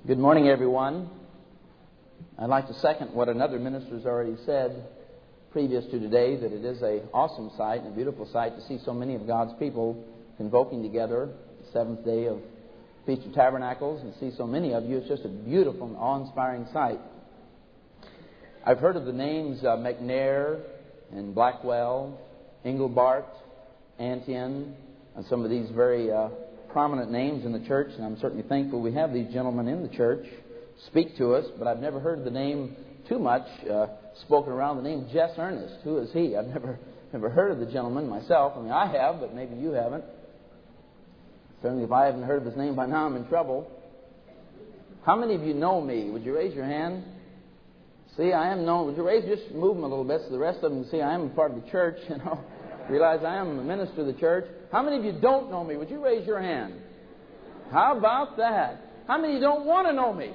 Good morning, everyone. I'd like to second what another minister's already said previous to today, that it is an awesome sight and a beautiful sight to see so many of God's people convoking together the seventh day of Feast of Tabernacles, and see so many of you. It's just a beautiful and awe-inspiring sight. I've heard of the names McNair and Blackwell, Engelbart, Antian, and some of these very prominent names in the church, and I'm certainly thankful we have these gentlemen in the church speak to us, but I've never heard the name too much spoken around, the name Jess Ernest. Who is he? I've never heard of the gentleman myself. I mean, I have, but maybe you haven't. Certainly if I haven't heard of his name by now, I'm in trouble. How many of you know me? Would you raise your hand? See, I am known. Would you raise, just move them a little bit so the rest of them can see I am a part of the church, you know. Realize I am a minister of the church. How many of you don't know me? Would you raise your hand? How about that? How many of you don't want to know me?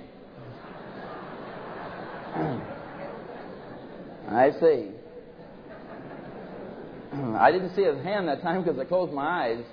I see. I didn't see his hand that time because I closed my eyes.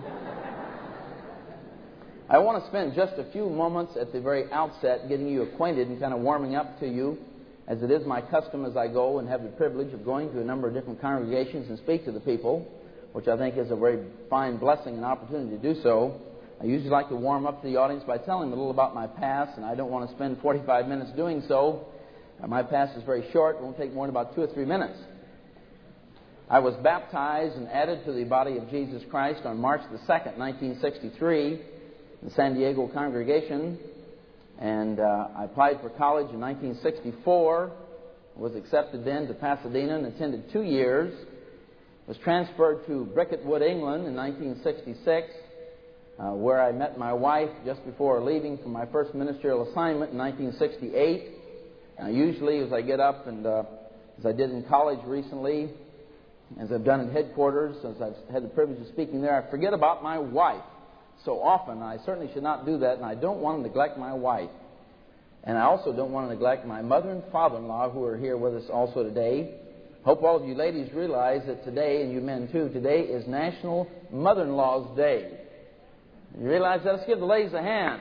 I want to spend just a few moments at the very outset getting you acquainted and kind of warming up to you, as it is my custom as I go and have the privilege of going to a number of different congregations and speak to the people, which I think is a very fine blessing and opportunity to do so. I usually like to warm up to the audience by telling them a little about my past, and I don't want to spend 45 minutes doing so. My past is very short. It won't take more than about 2 or 3 minutes. I was baptized and added to the body of Jesus Christ on March the 2nd, 1963, in the San Diego congregation. And I applied for college in 1964, was accepted then to Pasadena and attended 2 years, was transferred to Bricket Wood, England in 1966, where I met my wife just before leaving for my first ministerial assignment in 1968. Usually as I get up and as I did in college recently, as I've done in headquarters, as I've had the privilege of speaking there, I forget about my wife so often. I certainly should not do that, and I don't want to neglect my wife. And I also don't want to neglect my mother and father-in-law, who are here with us also today. Hope all of you ladies realize that today, and you men too, today is National Mother-in-Law's Day. You realize that? Let's give the ladies a hand.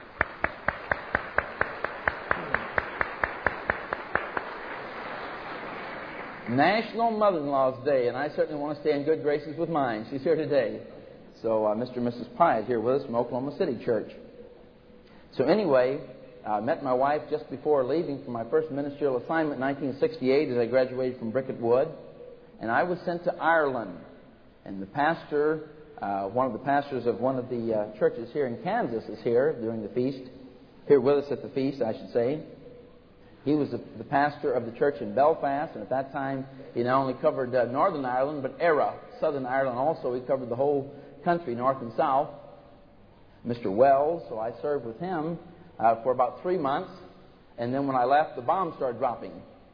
National Mother-in-Law's Day, and I certainly want to stay in good graces with mine. She's here today. So Mr. and Mrs. Pye is here with us from Oklahoma City Church. So anyway, I met my wife just before leaving for my first ministerial assignment in 1968 as I graduated from Bricket Wood. And I was sent to Ireland. And the pastor, one of the pastors of one of the churches here in Kansas is here during the feast. Here with us at the feast, I should say. He was the pastor of the church in Belfast, and at that time he not only covered Northern Ireland, but Era, Southern Ireland also. He covered the whole country, north and south. Mr. Wells, so I served with him for about 3 months, and then when I left, the bombs started dropping.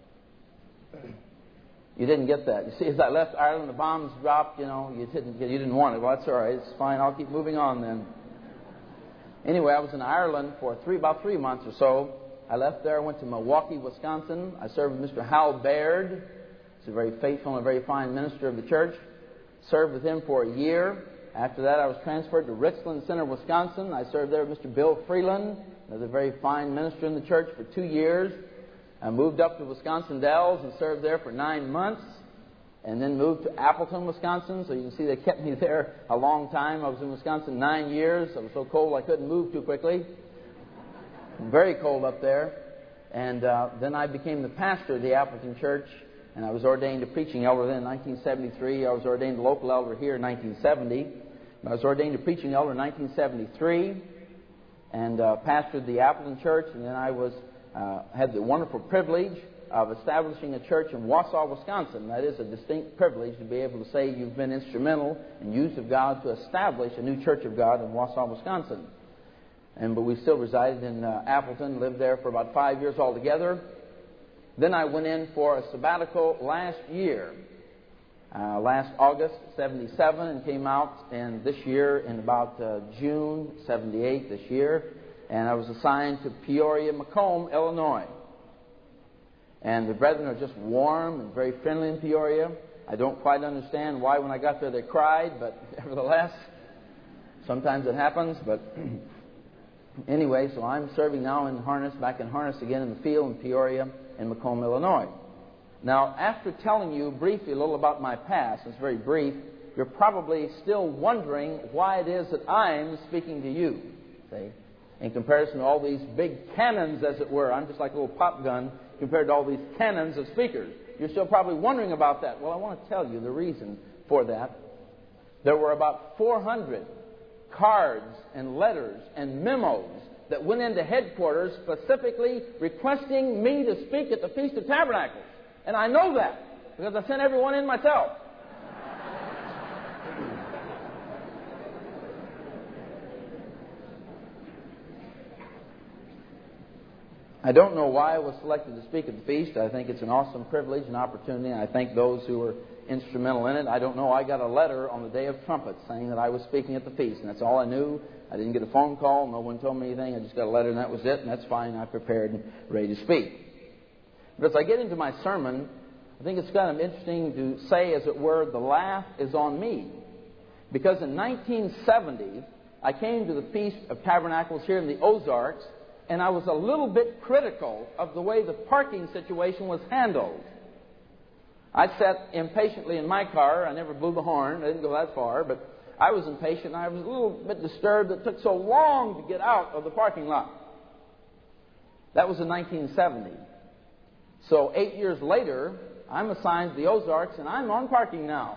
You didn't get that. You see, as I left Ireland, the bombs dropped. You know, you didn't want it. Well, that's all right. It's fine. I'll keep moving on then. Anyway, I was in Ireland for about 3 months or so. I left there, went to Milwaukee, Wisconsin. I served with Mr. Hal Baird. He's a very faithful and very fine minister of the church. Served with him for a year. After that, I was transferred to Richland Center, Wisconsin. I served there with Mr. Bill Freeland, another very fine minister in the church, for 2 years. I moved up to Wisconsin Dells and served there for 9 months, and then moved to Appleton, Wisconsin. So you can see they kept me there a long time. I was in Wisconsin 9 years. I was so cold I couldn't move too quickly. Very cold up there. And then I became the pastor of the Appleton Church, and I was ordained a preaching elder then in 1973. I was ordained a local elder here in 1970. I was ordained a preaching elder in 1973 and pastored the Appleton Church, and then I had the wonderful privilege of establishing a church in Wausau, Wisconsin. That is a distinct privilege to be able to say you've been instrumental and used of God to establish a new church of God in Wausau, Wisconsin. But we still resided in Appleton, lived there for about 5 years altogether. Then I went in for a sabbatical last year, last August 77, and came out this year in about June 78 this year. And I was assigned to Peoria, Macomb, Illinois. And the brethren are just warm and very friendly in Peoria. I don't quite understand why when I got there they cried, but nevertheless, sometimes it happens. But Anyway, so I'm serving now in harness, back in harness again in the field in Peoria and Macomb, Illinois. Now, after telling you briefly a little about my past, it's very brief, you're probably still wondering why it is that I'm speaking to you, see, in comparison to all these big cannons, as it were. I'm just like a little pop gun compared to all these cannons of speakers. You're still probably wondering about that. Well, I want to tell you the reason for that. There were about 400 cards and letters and memos that went into headquarters specifically requesting me to speak at the Feast of Tabernacles. And I know that because I sent everyone in myself. I don't know why I was selected to speak at the feast. I think it's an awesome privilege and opportunity, and I thank those who were instrumental in it. I don't know. I got a letter on the Day of Trumpets saying that I was speaking at the feast, and that's all I knew. I didn't get a phone call. No one told me anything. I just got a letter, and that was it, and that's fine. I prepared and ready to speak. But as I get into my sermon, I think it's kind of interesting to say, as it were, the laugh is on me. Because in 1970, I came to the Feast of Tabernacles here in the Ozarks, and I was a little bit critical of the way the parking situation was handled. I sat impatiently in my car. I never blew the horn. I didn't go that far, but I was impatient. I was a little bit disturbed that it took so long to get out of the parking lot. That was in 1970. So 8 years later, I'm assigned to the Ozarks, and I'm on parking now.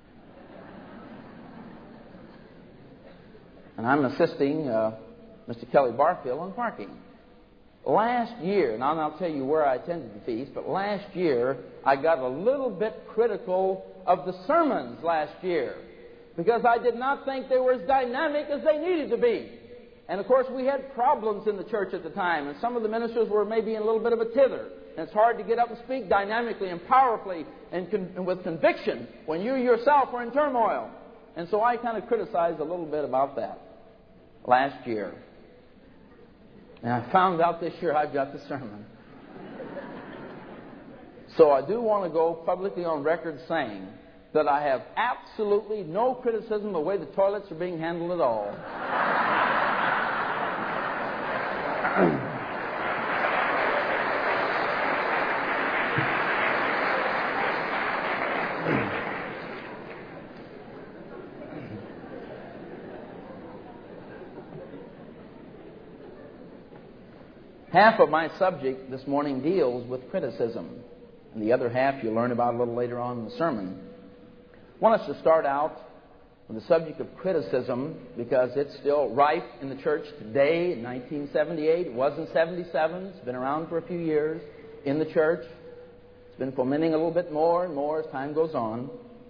And I'm assisting Mr. Kelly Barfield on parking. Last year, now I'll tell you where I attended the feast, but last year I got a little bit critical of the sermons last year because I did not think they were as dynamic as they needed to be. And of course we had problems in the church at the time, and some of the ministers were maybe in a little bit of a tither. And it's hard to get up and speak dynamically and powerfully and with conviction when you yourself are in turmoil. And so I kind of criticized a little bit about that last year. And I found out this year I've got the sermon. So I do want to go publicly on record saying that I have absolutely no criticism of the way the toilets are being handled at all. Half of my subject this morning deals with criticism, and the other half you'll learn about a little later on in the sermon. I want us to start out with the subject of criticism because it's still rife in the church today in 1978. It was in 77. It's been around for a few years in the church. It's been fomenting a little bit more and more as time goes on.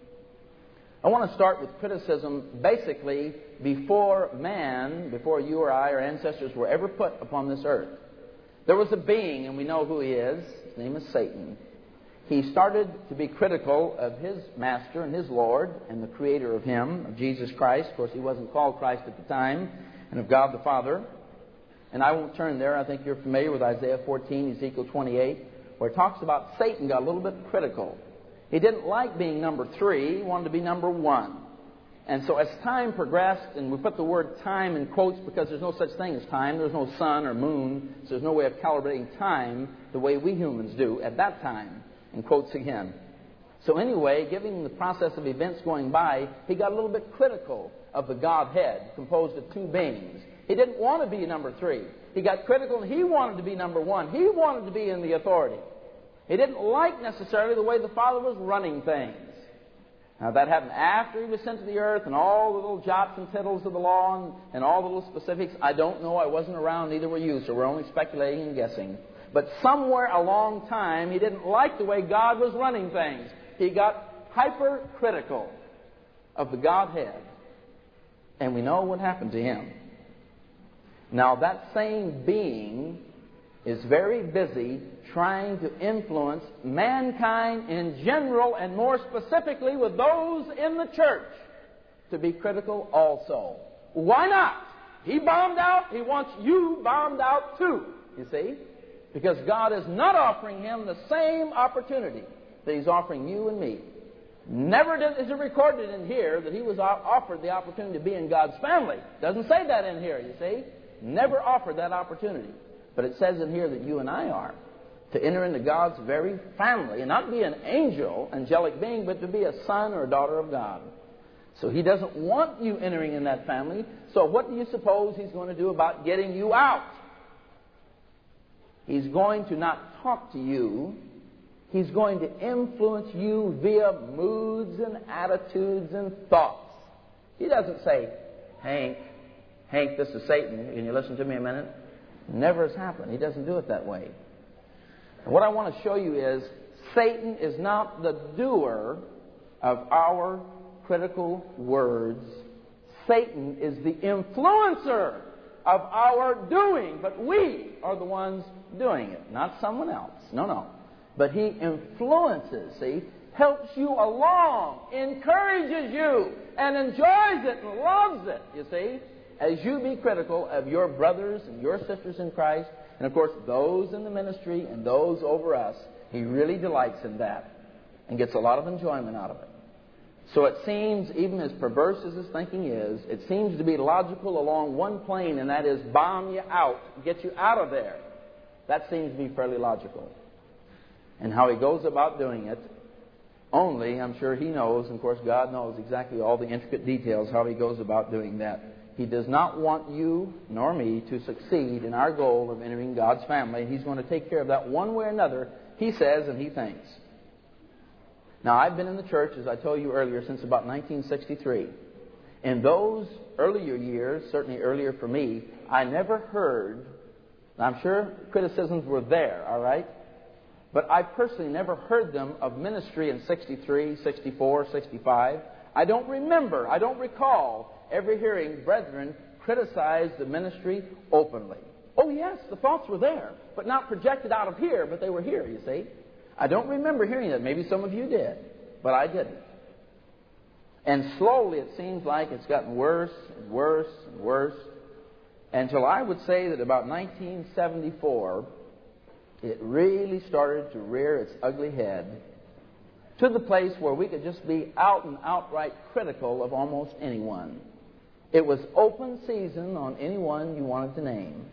I want to start with criticism basically before man, before you or I, our ancestors, were ever put upon this earth. There was a being, and we know who he is. His name is Satan. He started to be critical of his master and his Lord and the creator of him, of Jesus Christ. Of course, he wasn't called Christ at the time, and of God the Father. And I won't turn there. I think you're familiar with Isaiah 14, Ezekiel 28, where it talks about Satan got a little bit critical. He didn't like being number 3. He wanted to be number 1. And so as time progressed, and we put the word time in quotes because there's no such thing as time. There's no sun or moon, so there's no way of calibrating time the way we humans do at that time, in quotes again. So anyway, given the process of events going by, he got a little bit critical of the Godhead, composed of 2 beings. He didn't want to be number 3. He got critical, and he wanted to be number 1. He wanted to be in the authority. He didn't like necessarily the way the Father was running things. Now, that happened after he was sent to the earth and all the little jots and tittles of the law and all the little specifics. I don't know. I wasn't around. Neither were you, so we're only speculating and guessing. But somewhere along time, he didn't like the way God was running things. He got hypercritical of the Godhead. And we know what happened to him. Now, that same being is very busy trying to influence mankind in general and more specifically with those in the church to be critical also. Why not? He bombed out. He wants you bombed out too, you see? Because God is not offering him the same opportunity that he's offering you and me. Never is it recorded in here that he was offered the opportunity to be in God's family. Doesn't say that in here, you see. never offered that opportunity. But it says in here that you and I are to enter into God's very family and not be an angelic being, but to be a son or a daughter of God. So He doesn't want you entering in that family. So what do you suppose He's going to do about getting you out? He's going to not talk to you. He's going to influence you via moods and attitudes and thoughts. He doesn't say, Hank, this is Satan. Can you listen to me a minute? Never has happened. He doesn't do it that way. And what I want to show you is Satan is not the doer of our critical words. Satan is the influencer of our doing, but we are the ones doing it, not someone else. No. But he influences, helps you along, encourages you, and enjoys it and loves it, you see, as you be critical of your brothers and your sisters in Christ, and of course those in the ministry and those over us. He really delights in that and gets a lot of enjoyment out of it. So it seems, even as perverse as his thinking is, it seems to be logical along one plane, and that is bomb you out, get you out of there. That seems to be fairly logical. And how he goes about doing it, only, I'm sure he knows, and of course God knows exactly all the intricate details, how he goes about doing that. He does not want you nor me to succeed in our goal of entering God's family. He's going to take care of that one way or another, he says and he thinks. Now, I've been in the church, as I told you earlier, since about 1963. In those earlier years, certainly earlier for me, I never heard, I'm sure criticisms were there, all right? But I personally never heard them of ministry in 63, 64, 65. I don't recall ever hearing brethren criticize the ministry openly. Oh, yes, the thoughts were there, but not projected out of here, but they were here, you see. I don't remember hearing that. Maybe some of you did, but I didn't. And slowly it seems like it's gotten worse and worse and worse, until I would say that about 1974, it really started to rear its ugly head to the place where we could just be out and outright critical of almost anyone. It was open season on anyone you wanted to name.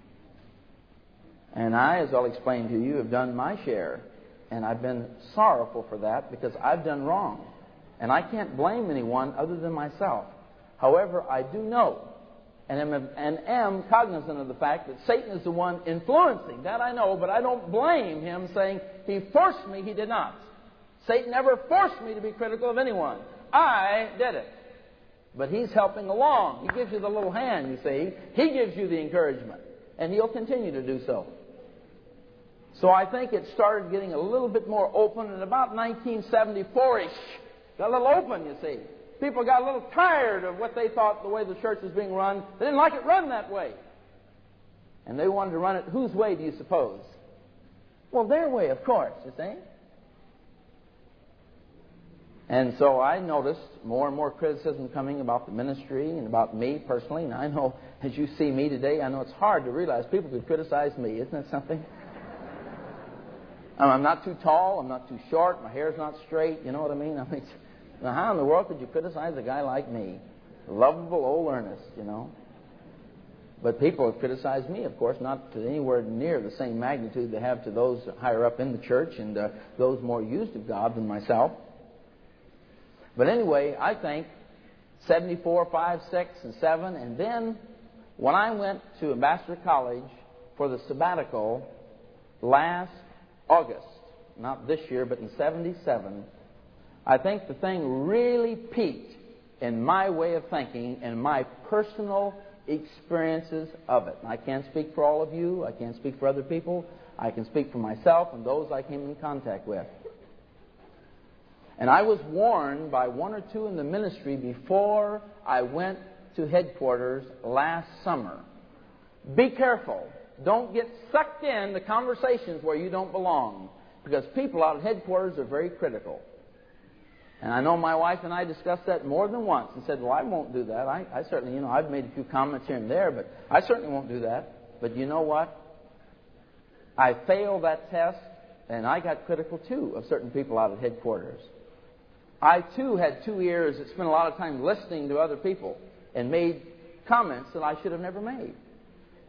And I, as I'll explain to you, have done my share. And I've been sorrowful for that because I've done wrong. And I can't blame anyone other than myself. However, I do know and am cognizant of the fact that Satan is the one influencing. That I know, but I don't blame him saying, he forced me. He did not. Satan never forced me to be critical of anyone. I did it. But he's helping along. He gives you the little hand, you see. He gives you the encouragement. And he'll continue to do so. So I think it started getting a little bit more open in about 1974-ish. Got a little open, you see. People got a little tired of what they thought the way the church was being run. They didn't like it run that way. And they wanted to run it whose way, do you suppose? Well, their way, of course, you see. And so I noticed more and more criticism coming about the ministry and about me personally. And I know, as you see me today, I know it's hard to realize people could criticize me. Isn't that something? I'm not too tall. I'm not too short. My hair's not straight. You know what I mean? Now, how in the world could you criticize a guy like me? Lovable old Ernest, you know. But people have criticized me, of course, not to anywhere near the same magnitude they have to those higher up in the church and those more used of God than myself. But anyway, I think 74, 5, 6, and 7. And then when I went to Ambassador College for the sabbatical last August, not this year, but in 77, I think the thing really peaked in my way of thinking and my personal experiences of it. And I can't speak for all of you. I can't speak for other people. I can speak for myself and those I came in contact with. And I was warned by one or two in the ministry before I went to headquarters last summer. Be careful. Don't get sucked in the conversations where you don't belong. Because people out at headquarters are very critical. And I know my wife and I discussed that more than once and said, well, I won't do that. I certainly, I've made a few comments here and there, but I certainly won't do that. But you know what? I failed that test, and I got critical, too, of certain people out at headquarters. I, too, had 2 ears that spent a lot of time listening to other people and made comments that I should have never made.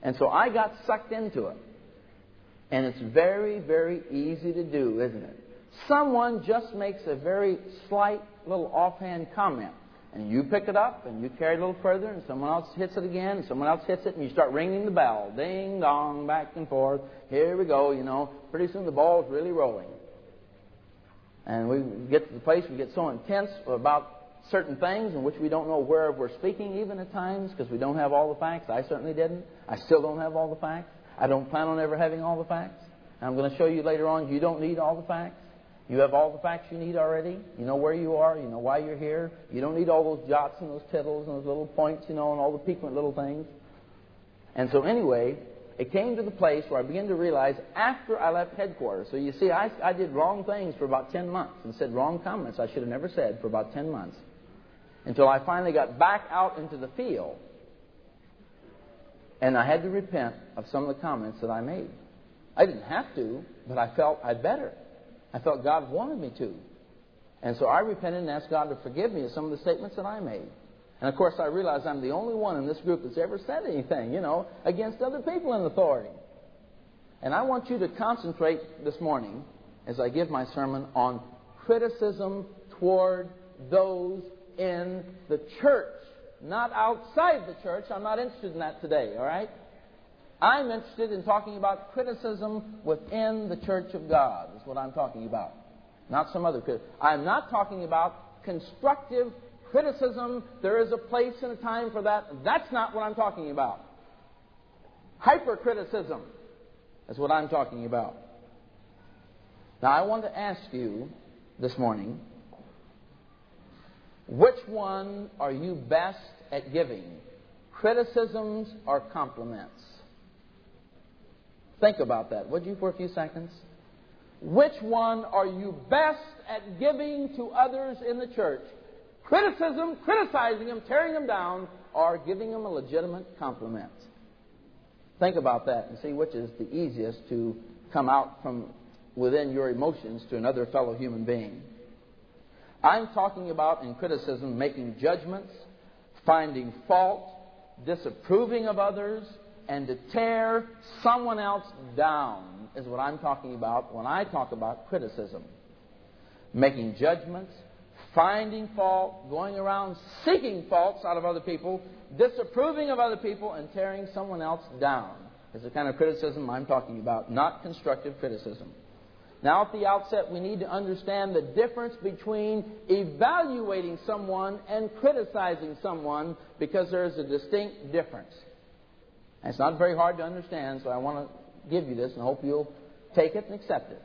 And so I got sucked into it. And it's very, very easy to do, isn't it? Someone just makes a very slight little offhand comment. And you pick it up and you carry it a little further, and someone else hits it again, and someone else hits it, and you start ringing the bell. Ding, dong, back and forth. Here we go, you know. Pretty soon the ball's really rolling. And we get to the place we get so intense about certain things in which we don't know where we're speaking even at times because we don't have all the facts. I certainly didn't. I still don't have all the facts. I don't plan on ever having all the facts. And I'm going to show you later on you don't need all the facts. You have all the facts you need already. You know where you are. You know why you're here. You don't need all those jots and those tittles and those little points, you know, and all the piquant little things. And so anyway, it came to the place where I began to realize after I left headquarters. So you see, I did wrong things for about 10 months and said wrong comments I should have never said for about 10 months. Until I finally got back out into the field. And I had to repent of some of the comments that I made. I didn't have to, but I felt I'd better. I felt God wanted me to. And so I repented and asked God to forgive me of some of the statements that I made. And of course I realized I'm the only one in this group that's ever said anything, you know, against other people in authority. And I want you to concentrate this morning, as I give my sermon, on criticism toward those in the church. Not outside the church. I'm not interested in that today, all right? I'm interested in talking about criticism within the church of God, is what I'm talking about. Not some other criticism. I'm not talking about constructive criticism. There is a place and a time for that. That's not what I'm talking about. Hypercriticism is what I'm talking about. Now, I want to ask you this morning, which one are you best at giving? Criticisms or compliments? Think about that, would you, for a few seconds? Which one are you best at giving to others in the church? Criticism, criticizing them, tearing them down, or giving them a legitimate compliment? Think about that and see which is the easiest to come out from within your emotions to another fellow human being. I'm talking about, in criticism, making judgments, finding fault, disapproving of others, and to tear someone else down is what I'm talking about when I talk about criticism. Making judgments, finding fault, going around seeking faults out of other people, disapproving of other people, and tearing someone else down is the kind of criticism I'm talking about, not constructive criticism. Now, at the outset, we need to understand the difference between evaluating someone and criticizing someone, because there is a distinct difference. And it's not very hard to understand, so I want to give you this and hope you'll take it and accept it.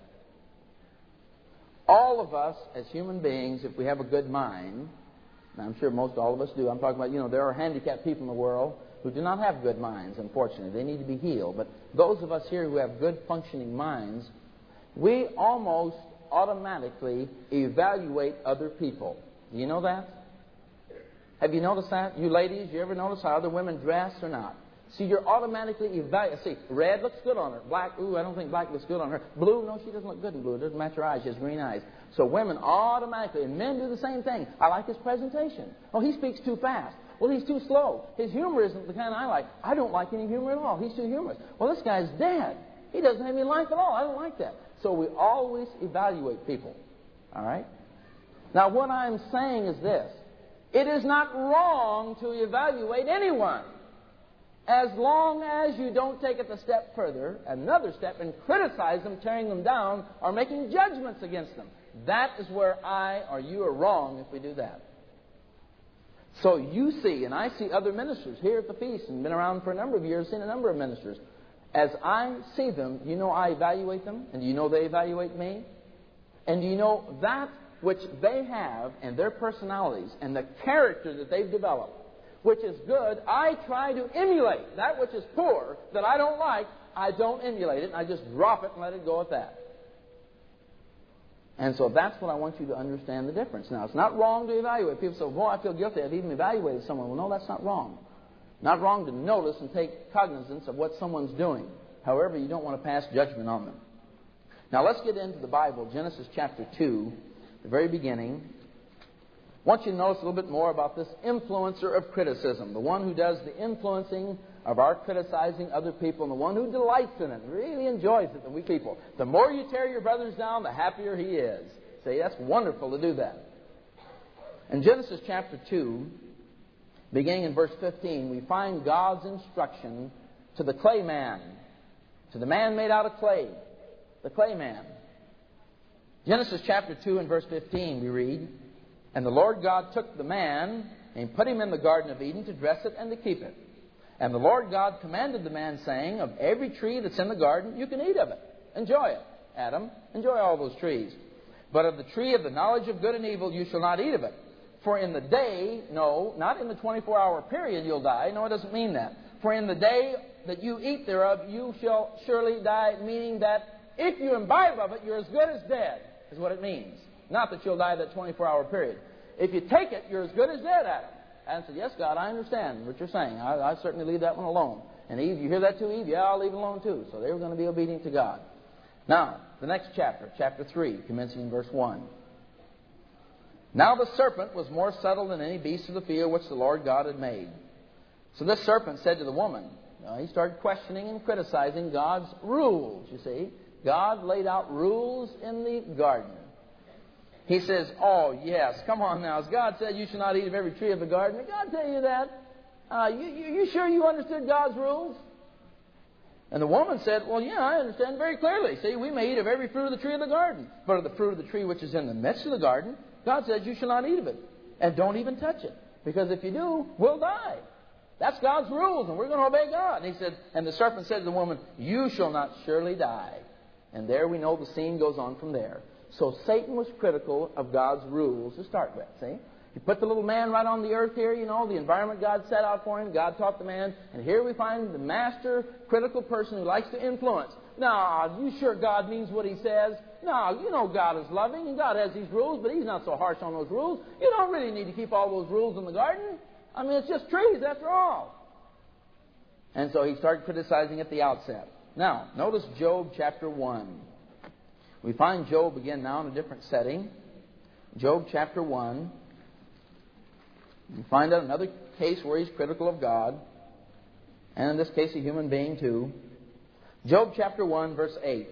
All of us as human beings, if we have a good mind, and I'm sure most all of us do, I'm talking about, there are handicapped people in the world who do not have good minds, unfortunately. They need to be healed. But those of us here who have good functioning minds, we almost automatically evaluate other people. Do you know that? Have you noticed that? You ladies, you ever notice how other women dress or not? See, you're automatically evaluating. See, red looks good on her. Black, ooh, I don't think black looks good on her. Blue, no, she doesn't look good in blue. It doesn't match her eyes. She has green eyes. So women automatically, and men do the same thing. I like his presentation. Oh, he speaks too fast. Well, he's too slow. His humor isn't the kind I like. I don't like any humor at all. He's too humorous. Well, this guy's dead. He doesn't have any life at all. I don't like that. So we always evaluate people. All right? Now, what I'm saying is this. It is not wrong to evaluate anyone, as long as you don't take it a step further, another step, and criticize them, tearing them down, or making judgments against them. That is where I or you are wrong if we do that. So you see, and I see other ministers here at the feast, and been around for a number of years, seen a number of ministers. As I see them, I evaluate them, and do you know they evaluate me? And do you know that which they have and their personalities and the character that they've developed, which is good, I try to emulate. That which is poor, that I don't like, I don't emulate it. I just drop it and let it go at that. And so that's what I want you to understand the difference. Now, it's not wrong to evaluate. People say, well, I feel guilty. I've even evaluated someone. Well, no, that's not wrong. Not wrong to notice and take cognizance of what someone's doing. However, you don't want to pass judgment on them. Now, let's get into the Bible. Genesis chapter 2, the very beginning. I want you to notice a little bit more about this influencer of criticism, the one who does the influencing of our criticizing other people, and the one who delights in it, really enjoys it, than we people. The more you tear your brothers down, the happier he is. See, that's wonderful to do that. In Genesis chapter 2, beginning in verse 15, we find God's instruction to the clay man, to the man made out of clay, the clay man. Genesis chapter 2 and verse 15 we read, "And the Lord God took the man and put him in the Garden of Eden to dress it and to keep it. And the Lord God commanded the man, saying, Of every tree that's in the garden you can eat of it. Enjoy it, Adam. Enjoy all those trees. But of the tree of the knowledge of good and evil you shall not eat of it. For in the day," no, not in the 24-hour period you'll die. No, it doesn't mean that. "For in the day that you eat thereof you shall surely die," meaning that if you imbibe of it, you're as good as dead, is what it means. Not that you'll die that 24-hour period. If you take it, you're as good as dead, Adam. Adam said, "Yes, God, I understand what you're saying. I certainly leave that one alone." And Eve, "You hear that too, Eve?" "Yeah, I'll leave it alone too." So they were going to be obedient to God. Now, the next chapter, chapter 3, commencing in verse 1. "Now the serpent was more subtle than any beast of the field which the Lord God had made. So this serpent said to the woman," he started questioning and criticizing God's rules, you see. God laid out rules in the garden. He says, "Oh, yes, come on now. As God said, you shall not eat of every tree of the garden. Did God tell you that? You sure you understood God's rules?" And the woman said, "Well, yeah, I understand very clearly. See, we may eat of every fruit of the tree of the garden. But of the fruit of the tree which is in the midst of the garden, God said, you shall not eat of it. And don't even touch it. Because if you do, we'll die. That's God's rules, and we're going to obey God." And he said, and the serpent said to the woman, "You shall not surely die." And there we know the scene goes on from there. So Satan was critical of God's rules to start with, see? He put the little man right on the earth here, the environment God set out for him. God taught the man. And here we find the master critical person who likes to influence. "No, you sure God means what he says? No, God is loving, and God has these rules, but he's not so harsh on those rules. You don't really need to keep all those rules in the garden. I mean, it's just trees after all." And so he started criticizing at the outset. Now, notice Job chapter 1. We find Job again now in a different setting. Job chapter 1. We find out another case where he's critical of God. And in this case, a human being too. Job chapter 1, verse 8.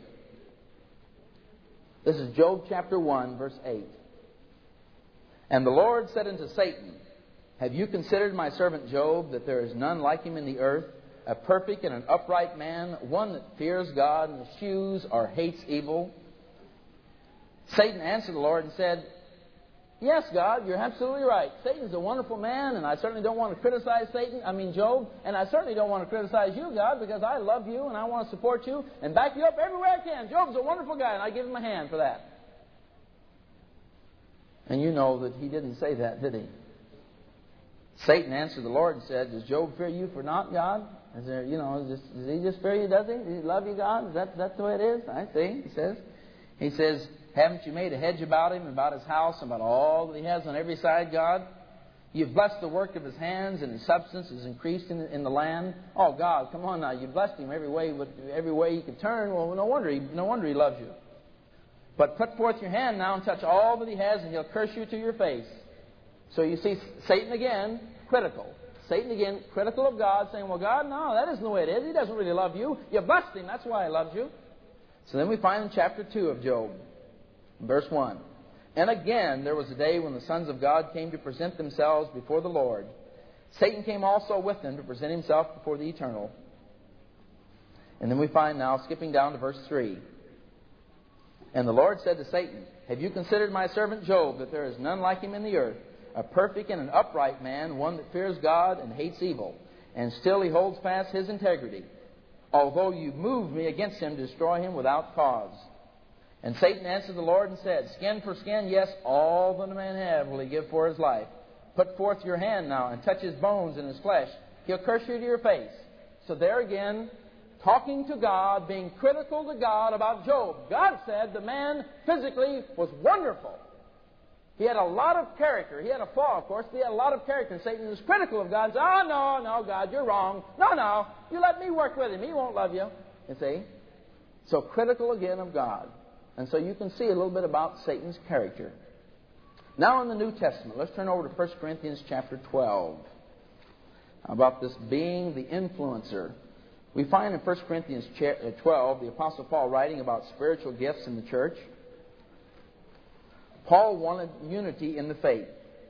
This is Job chapter 1, verse 8. "And the Lord said unto Satan, Have you considered my servant Job, that there is none like him in the earth, a perfect and an upright man, one that fears God and eschews or hates evil? Satan answered the Lord and said, Yes, God, you're absolutely right. Satan's a wonderful man, and I certainly don't want to criticize Job, and I certainly don't want to criticize you, God, because I love you and I want to support you and back you up everywhere I can. Job's a wonderful guy, and I give him a hand for that." And you know that he didn't say that, did he? Satan answered the Lord and said, "Does Job fear you for naught, God? Does he just fear you, does he? Does he love you, God? Is that the way it is?" "I see," he says, "Haven't you made a hedge about him, about his house, and about all that he has on every side, God? You've blessed the work of his hands, and his substance is increased in the land. Oh, God, come on now. You've blessed him every way he could turn. Well, no wonder he loves you. But put forth your hand now and touch all that he has, and he'll curse you to your face." So you see Satan again, critical. Satan again, critical of God, saying, "Well, God, no, that isn't the way it is. He doesn't really love you. You blessed him. That's why he loves you." So then we find in chapter 2 of Job, verse 1. "And again there was a day when the sons of God came to present themselves before the Lord. Satan came also with them to present himself before the Eternal." And then we find now, skipping down to verse 3. "And the Lord said to Satan, Have you considered my servant Job, that there is none like him in the earth, a perfect and an upright man, one that fears God and hates evil, and still he holds fast his integrity, although you moved me against him to destroy him without cause? And Satan answered the Lord and said, Skin for skin, yes, all that a man have will he give for his life. Put forth your hand now and touch his bones and his flesh. He'll curse you to your face." So there again, talking to God, being critical to God about Job. God said the man physically was wonderful. He had a lot of character. He had a flaw, of course, but he had a lot of character. And Satan was critical of God and said, "Oh, no, God, you're wrong. No, you let me work with him. He won't love you." You see? So critical again of God. And so you can see a little bit about Satan's character. Now in the New Testament, let's turn over to 1 Corinthians chapter 12. about this being the influencer. We find in 1 Corinthians 12, the Apostle Paul writing about spiritual gifts in the church. Paul wanted unity in the faith.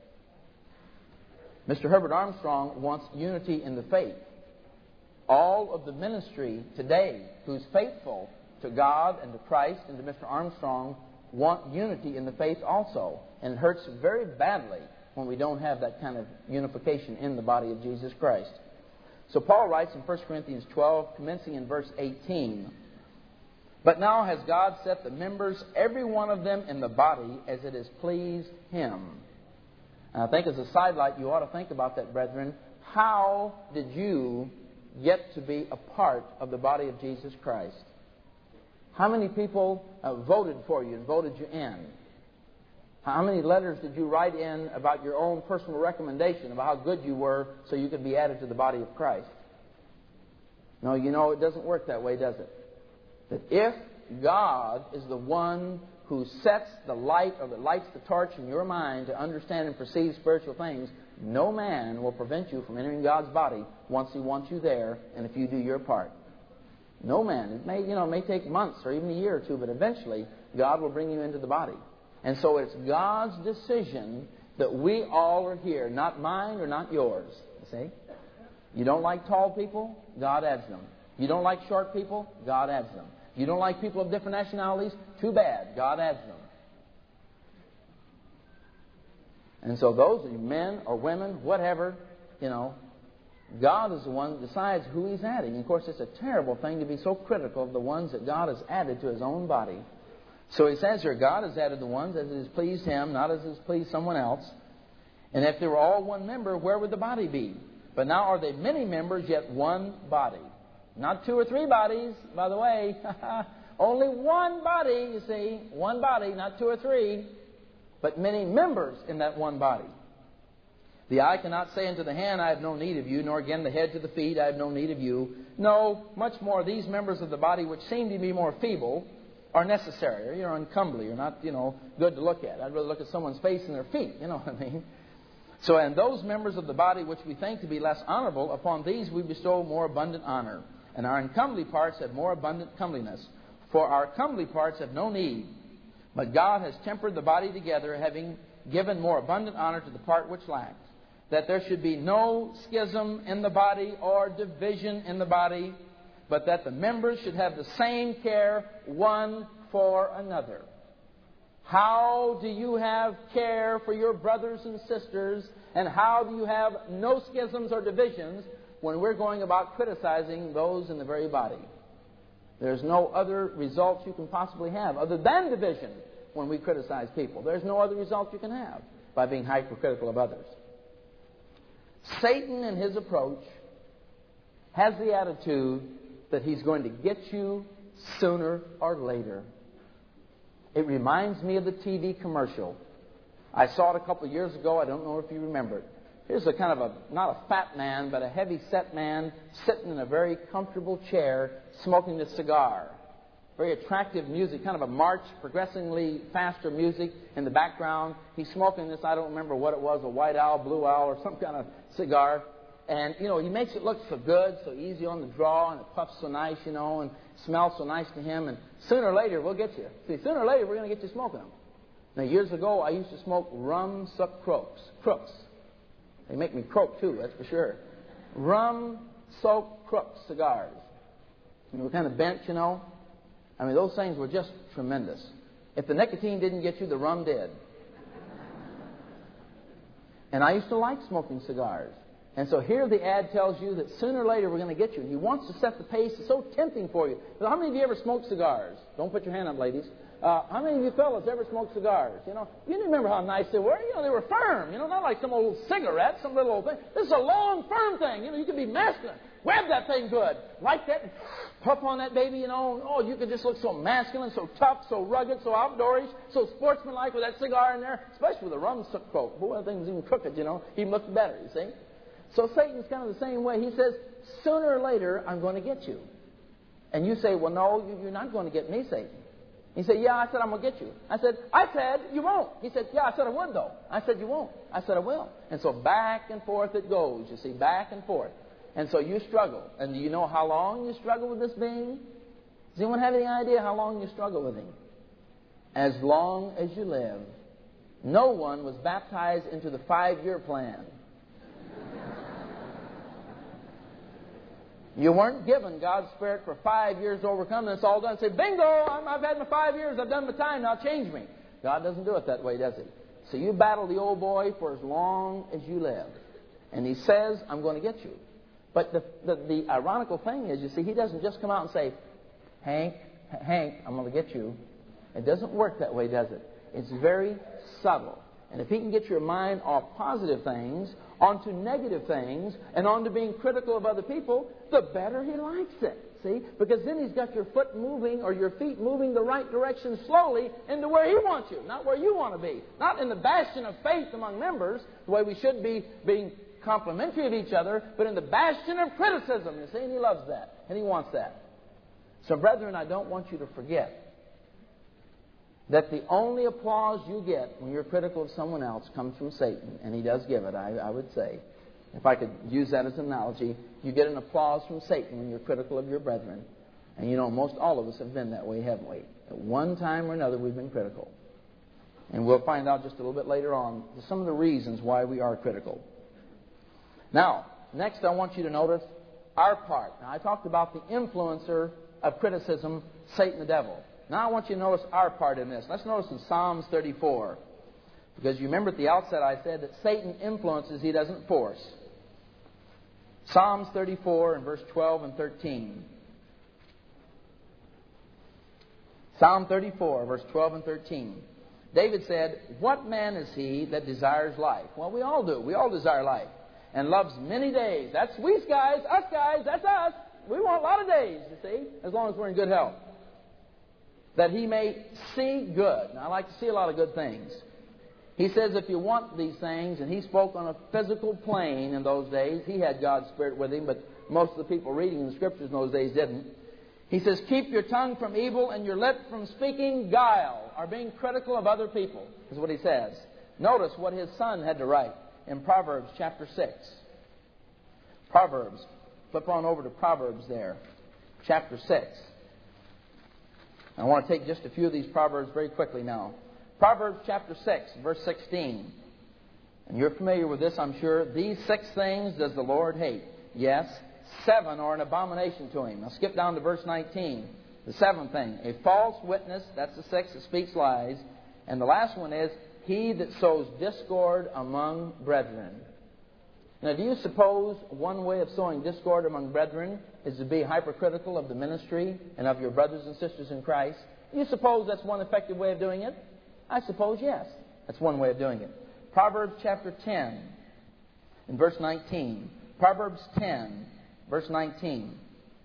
Mr. Herbert Armstrong wants unity in the faith. All of the ministry today who's faithful to God and to Christ and to Mr. Armstrong want unity in the faith also. And it hurts very badly when we don't have that kind of unification in the body of Jesus Christ. So Paul writes in 1 Corinthians 12, commencing in verse 18, "But now has God set the members, every one of them, in the body as it has pleased Him." And I think as a sidelight, you ought to think about that, brethren. How did you get to be a part of the body of Jesus Christ? How many people voted for you and voted you in? How many letters did you write in about your own personal recommendation about how good you were so you could be added to the body of Christ? No, you know, it doesn't work that way, does it? That if God is the one who sets the light or that lights the torch in your mind to understand and perceive spiritual things, no man will prevent you from entering God's body once He wants you there and if you do your part. No man. It may take months or even a year or two, but eventually God will bring you into the body. And so it's God's decision that we all are here, not mine or not yours. You see? You don't like tall people? God adds them. You don't like short people? God adds them. You don't like people of different nationalities? Too bad. God adds them. And so those are men or women, whatever, God is the one that decides who He's adding. And of course, it's a terrible thing to be so critical of the ones that God has added to His own body. So He says here, God has added the ones as it has pleased Him, not as it has pleased someone else. And if they were all one member, where would the body be? But now are they many members, yet one body. Not two or three bodies, by the way. Only one body, you see. One body, not two or three. But many members in that one body. The eye cannot say unto the hand, I have no need of you, nor again the head to the feet, I have no need of you. No, much more these members of the body which seem to be more feeble are necessary, or you're uncomely, or not, good to look at. I'd rather look at someone's face than their feet, you know what I mean? So, and those members of the body which we think to be less honorable, upon these we bestow more abundant honor. And our uncomely parts have more abundant comeliness. For our comely parts have no need. But God has tempered the body together, having given more abundant honor to the part which lacks. That there should be no schism in the body or division in the body, but that the members should have the same care one for another. How do you have care for your brothers and sisters, and how do you have no schisms or divisions when we're going about criticizing those in the very body? There's no other results you can possibly have other than division when we criticize people. There's no other result you can have by being hypercritical of others. Satan, in his approach, has the attitude that he's going to get you sooner or later. It reminds me of the TV commercial. I saw it a couple of years ago. I don't know if you remember it. Here's a kind of not a fat man, but a heavy-set man sitting in a very comfortable chair smoking a cigar. Very attractive music, kind of a march, progressively faster music in the background. He's smoking this, I don't remember what it was, a white owl, blue owl, or some kind of cigar. And, he makes it look so good, so easy on the draw, and it puffs so nice, and smells so nice to him. And sooner or later, we'll get you. See, sooner or later, we're going to get you smoking them. Now, years ago, I used to smoke rum-sucked crooks. They make me croak, too, that's for sure. Rum-soaked crook cigars. Kind of bent, I mean, those things were just tremendous. If the nicotine didn't get you, the rum did. And I used to like smoking cigars. And so here the ad tells you that sooner or later we're going to get you. And he wants to set the pace. It's so tempting for you. So how many of you ever smoked cigars? Don't put your hand up, ladies. How many of you fellas ever smoked cigars? You remember how nice they were. They were firm. Not like some old cigarette, some little old thing. This is a long, firm thing. You can be masculine. Grab that thing good. Like that. Puff on that baby, Oh, you could just look so masculine, so tough, so rugged, so outdoorish, so sportsmanlike with that cigar in there. Especially with a rum-sucked coat. Boy, that thing was even crooked, Even looked better, you see. So Satan's kind of the same way. He says, sooner or later, I'm going to get you. And you say, well, no, you're not going to get me, Satan. He said, yeah. I said, I'm going to get you. I said, you won't. He said, yeah. I said, I would, though. I said, you won't. I said, I will. And so back and forth it goes, you see, back and forth. And so you struggle. And do you know how long you struggle with this being? Does anyone have any idea how long you struggle with him? As long as you live. No one was baptized into the 5-year plan. You weren't given God's Spirit for 5 years to overcome, and it's all done. Say, bingo, I've had my 5 years, I've done my time, now change me. God doesn't do it that way, does He? So you battle the old boy for as long as you live. And He says, I'm going to get you. But the ironical thing is, you see, He doesn't just come out and say, Hank, I'm going to get you. It doesn't work that way, does it? It's very subtle. And if He can get your mind off positive things onto negative things and onto being critical of other people, the better He likes it. See? Because then He's got your foot moving or your feet moving the right direction slowly into where He wants you, not where you want to be. Not in the bastion of faith among members, the way we should be being complimentary of each other, but in the bastion of criticism. You see? And He loves that. And He wants that. So, brethren, I don't want you to forget that the only applause you get when you're critical of someone else comes from Satan, and he does give it, I would say. If I could use that as an analogy, you get an applause from Satan when you're critical of your brethren. And you know, most all of us have been that way, haven't we? At one time or another, we've been critical. And we'll find out just a little bit later on some of the reasons why we are critical. Now, next I want you to notice our part. Now, I talked about the influencer of criticism, Satan the devil. Now I want you to notice our part in this. Let's notice in Psalms 34. Because you remember at the outset I said that Satan influences, he doesn't force. Psalms 34 and verse 12 and 13. Psalm 34, verse 12 and 13. David said, what man is he that desires life? Well, we all do. We all desire life. And loves many days. That's we guys, that's us. We want a lot of days, you see, as long as we're in good health. That he may see good. Now, I like to see a lot of good things. He says if you want these things, and he spoke on a physical plane in those days. He had God's Spirit with him, but most of the people reading the Scriptures in those days didn't. He says, keep your tongue from evil and your lip from speaking guile, or being critical of other people, is what he says. Notice what his son had to write in Proverbs chapter 6. Proverbs. Flip on over to Proverbs there, chapter 6. I want to take just a few of these Proverbs very quickly now. Proverbs chapter 6, verse 16. And you're familiar with this, I'm sure. These 6 things does the Lord hate. Yes, 7 are an abomination to Him. Now skip down to verse 19. The 7th thing, a false witness, that's the 6 that speaks lies. And the last one is, he that sows discord among brethren. Now, do you suppose one way of sowing discord among brethren is to be hypercritical of the ministry and of your brothers and sisters in Christ? Do you suppose that's one effective way of doing it? I suppose yes. That's one way of doing it. Proverbs chapter 10 and verse 19. Proverbs 10, verse 19.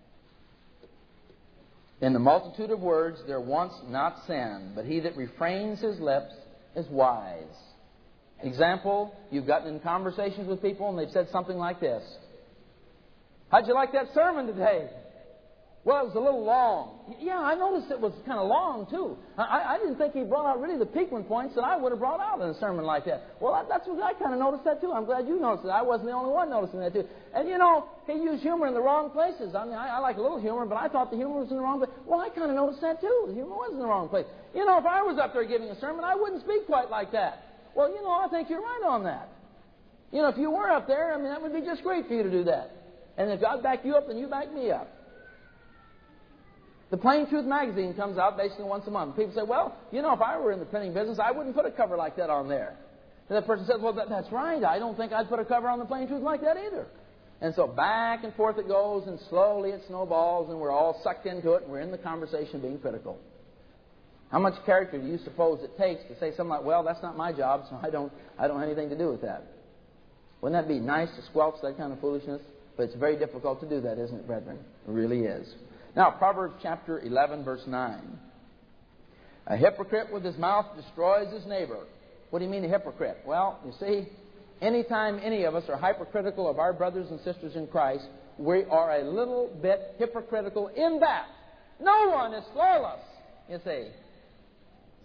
In the multitude of words there wants not sin, but he that refrains his lips is wise. Example, you've gotten in conversations with people and they've said something like this. How'd you like that sermon today? Well, it was a little long. Yeah, I noticed it was kind of long, too. I didn't think he brought out really the piquant points that I would have brought out in a sermon like that. Well, that's what I kind of noticed that, too. I'm glad you noticed it. I wasn't the only one noticing that, too. And, you know, he used humor in the wrong places. I mean, I like a little humor, but I thought the humor was in the wrong place. Well, I kind of noticed that, too. The humor was in the wrong place. You know, if I was up there giving a sermon, I wouldn't speak quite like that. Well, you know, I think you're right on that. You know, if you were up there, I mean, that would be just great for you to do that. And if God backed you up, then you back me up. The Plain Truth magazine comes out basically once a month. People say, well, you know, if I were in the printing business, I wouldn't put a cover like that on there. And that person says, well, that's right. I don't think I'd put a cover on the Plain Truth like that either. And so back and forth it goes, and slowly it snowballs, and we're all sucked into it, and we're in the conversation being critical. How much character do you suppose it takes to say something like, well, that's not my job, so I don't have anything to do with that? Wouldn't that be nice to squelch that kind of foolishness? But it's very difficult to do that, isn't it, brethren? It really is. Now, Proverbs chapter 11, verse 9. A hypocrite with his mouth destroys his neighbor. What do you mean a hypocrite? Well, you see, anytime any of us are hypercritical of our brothers and sisters in Christ, we are a little bit hypocritical in that no one is flawless, you see.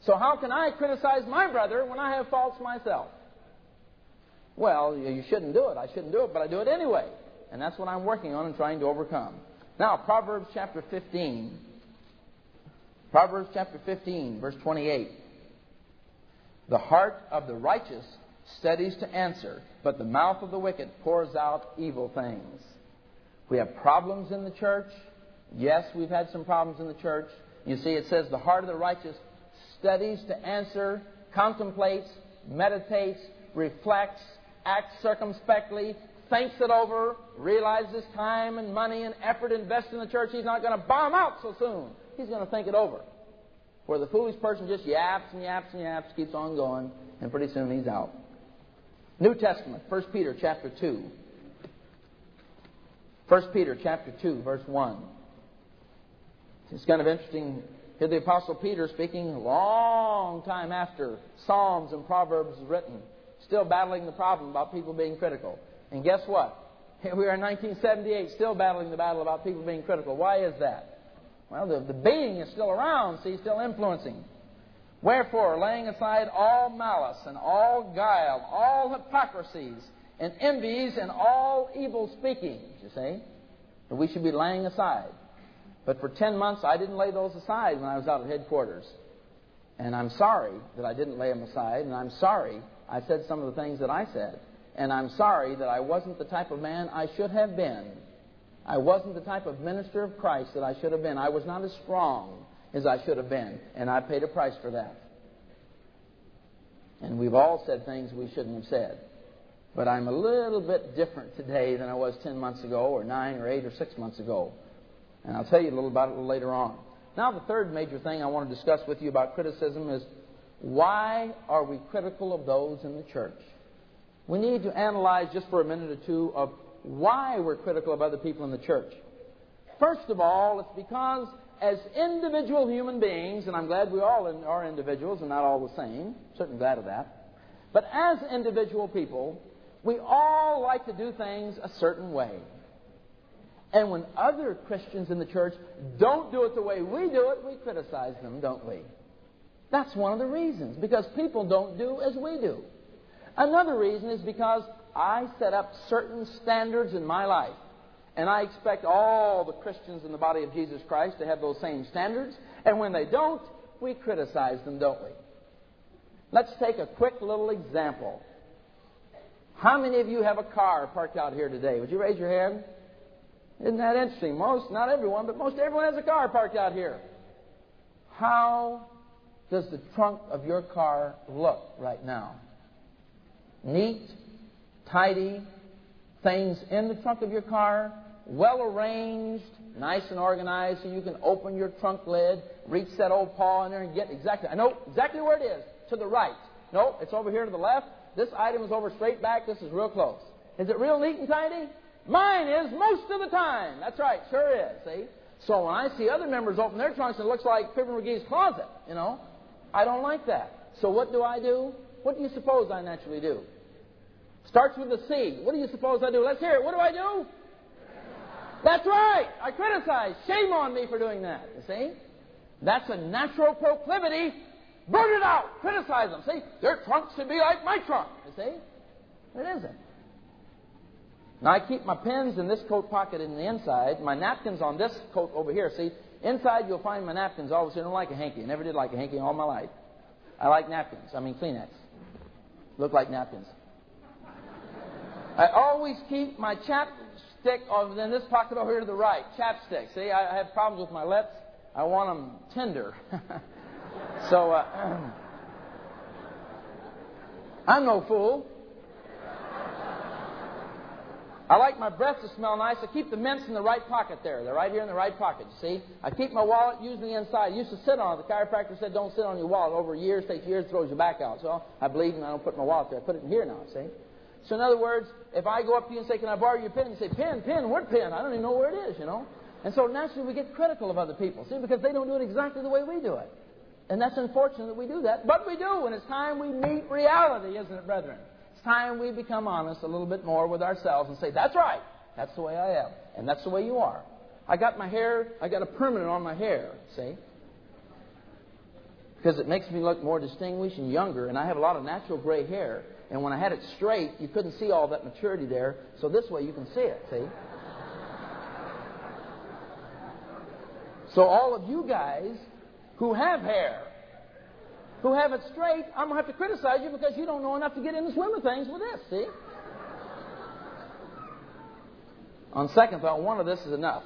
So how can I criticize my brother when I have faults myself? Well, you shouldn't do it. I shouldn't do it, but I do it anyway. And that's what I'm working on and trying to overcome. Now, Proverbs chapter 15. Proverbs chapter 15, verse 28. The heart of the righteous studies to answer, but the mouth of the wicked pours out evil things. We have problems in the church. Yes, we've had some problems in the church. You see, it says the heart of the righteous studies to answer, contemplates, meditates, reflects, acts circumspectly, thinks it over, realizes time and money and effort invested in the church. He's not going to bomb out so soon. He's going to think it over. Where the foolish person just yaps and yaps and yaps, keeps on going, and pretty soon he's out. New Testament, 1 Peter chapter 2. 1 Peter chapter 2, verse 1. It's kind of interesting. Here the Apostle Peter speaking a long time after Psalms and Proverbs was written, still battling the problem about people being critical. And guess what? Here we are in 1978, still battling the battle about people being critical. Why is that? Well, the being is still around, see, still influencing. Wherefore, laying aside all malice and all guile, all hypocrisies and envies and all evil speakings, you see, that we should be laying aside. But for 10 months, I didn't lay those aside when I was out at headquarters. And I'm sorry that I didn't lay them aside, and I'm sorry I said some of the things that I said. And I'm sorry that I wasn't the type of man I should have been. I wasn't the type of minister of Christ that I should have been. I was not as strong as I should have been, and I paid a price for that. And we've all said things we shouldn't have said. But I'm a little bit different today than I was 10 months ago, or 9 or 8 or 6 months ago. And I'll tell you a little about it later on. Now, the third major thing I want to discuss with you about criticism is, why are we critical of those in the church? We need to analyze just for a minute or two of why we're critical of other people in the church. First of all, it's because as individual human beings, and I'm glad we all are individuals and not all the same, certainly glad of that, but as individual people, we all like to do things a certain way. And when other Christians in the church don't do it the way we do it, we criticize them, don't we? That's one of the reasons, because people don't do as we do. Another reason is because I set up certain standards in my life, and I expect all the Christians in the body of Jesus Christ to have those same standards, and when they don't, we criticize them, don't we? Let's take a quick little example. How many of you have a car parked out here today? Would you raise your hand? Isn't that interesting? Most, not everyone, but most everyone has a car parked out here. How does the trunk of your car look right now? Neat, tidy, things in the trunk of your car, well arranged, nice and organized, so you can open your trunk lid, reach that old paw in there and get exactly, I know exactly where it is, to the right. No, it's over here to the left. This item is over straight back. This is real close. Is it real neat and tidy? Mine is most of the time. That's right, sure is, see? So when I see other members open their trunks and it looks like Fibber McGee's closet, I don't like that. So what do? What do you suppose I naturally do? Starts with a C. What do you suppose I do? Let's hear it. What do I do? That's right. I criticize. Shame on me for doing that. You see? That's a natural proclivity. Burn it out. Criticize them. See? Their trunk should be like my trunk. You see? It isn't. Now, I keep my pens in this coat pocket in the inside. My napkins on this coat over here. See? Inside, you'll find my napkins. Always, I don't like a hanky. I never did like a hanky all my life. I like napkins. I mean, Kleenex. Look like napkins. I always keep my chapstick in this pocket over here to the right. Chapstick. See, I have problems with my lips. I want them tender. So, I'm no fool. I like my breath to smell nice. I keep the mints in the right pocket there. They're right here in the right pocket, you see. I keep my wallet usually inside. I used to sit on it. The chiropractor said don't sit on your wallet. Over years, takes years, throws your back out. So I bleed and I don't put my wallet there. I put it in here now, see. So in other words, if I go up to you and say, can I borrow your pen? You say, pen, what pen? I don't even know where it is, And so naturally we get critical of other people, see, because they don't do it exactly the way we do it. And that's unfortunate that we do that. But we do, and it's time we meet reality, isn't it, brethren? It's time we become honest a little bit more with ourselves and say, that's right. That's the way I am. And that's the way you are. I got a permanent on my hair, see? because it makes me look more distinguished and younger, and I have a lot of natural gray hair. And when I had it straight, you couldn't see all that maturity there. So this way you can see it, see? So all of you guys who have hair, who have it straight, I'm going to have to criticize you because you don't know enough to get in the swim of things with this, see? On second thought, one of this is enough.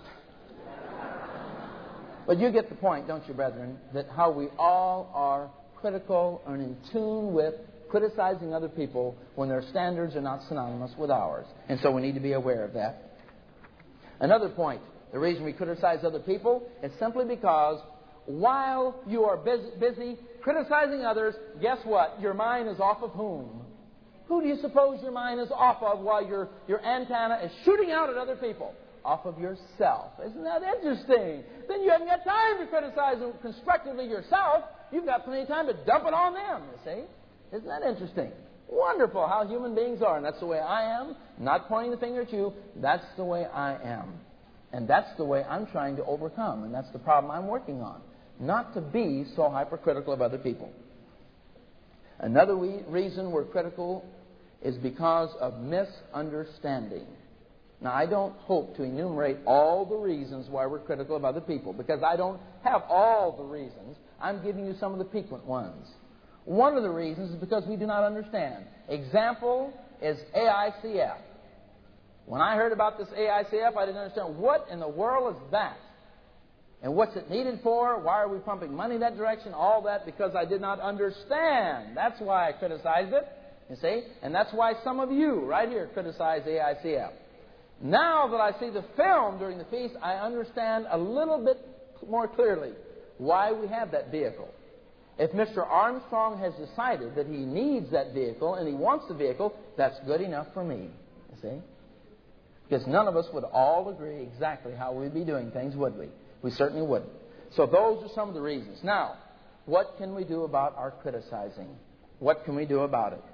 But you get the point, don't you, brethren, that how we all are critical and in tune with criticizing other people when their standards are not synonymous with ours. And so we need to be aware of that. Another point, the reason we criticize other people is simply because while you are busy criticizing others, guess what? Your mind is off of whom? Who do you suppose your mind is off of while your antenna is shooting out at other people? Off of yourself. Isn't that interesting? Then you haven't got time to criticize them constructively yourself. You've got plenty of time to dump it on them, you see? Isn't that interesting? Wonderful how human beings are. And that's the way I am. Not pointing the finger at you. That's the way I am. And that's the way I'm trying to overcome. And that's the problem I'm working on. Not to be so hypercritical of other people. Another reason we're critical is because of misunderstanding. Now, I don't hope to enumerate all the reasons why we're critical of other people, because I don't have all the reasons. I'm giving you some of the piquant ones. One of the reasons is because we do not understand. Example is AICF. When I heard about this AICF, I didn't understand what in the world is that? And what's it needed for? Why are we pumping money that direction? All that because I did not understand. That's why I criticized it, you see? And that's why some of you right here criticize AICF. Now that I see the film during the feast, I understand a little bit more clearly why we have that vehicle. If Mr. Armstrong has decided that he needs that vehicle and he wants the vehicle, that's good enough for me, you see? Because none of us would all agree exactly how we'd be doing things, would we? We certainly wouldn't. So those are some of the reasons. Now, what can we do about our criticizing? What can we do about it?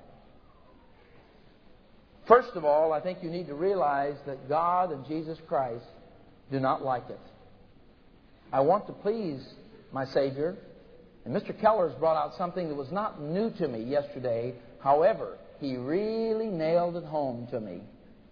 First of all, I think you need to realize that God and Jesus Christ do not like it. I want to please my Savior. And Mr. Keller's brought out something that was not new to me yesterday. However, he really nailed it home to me.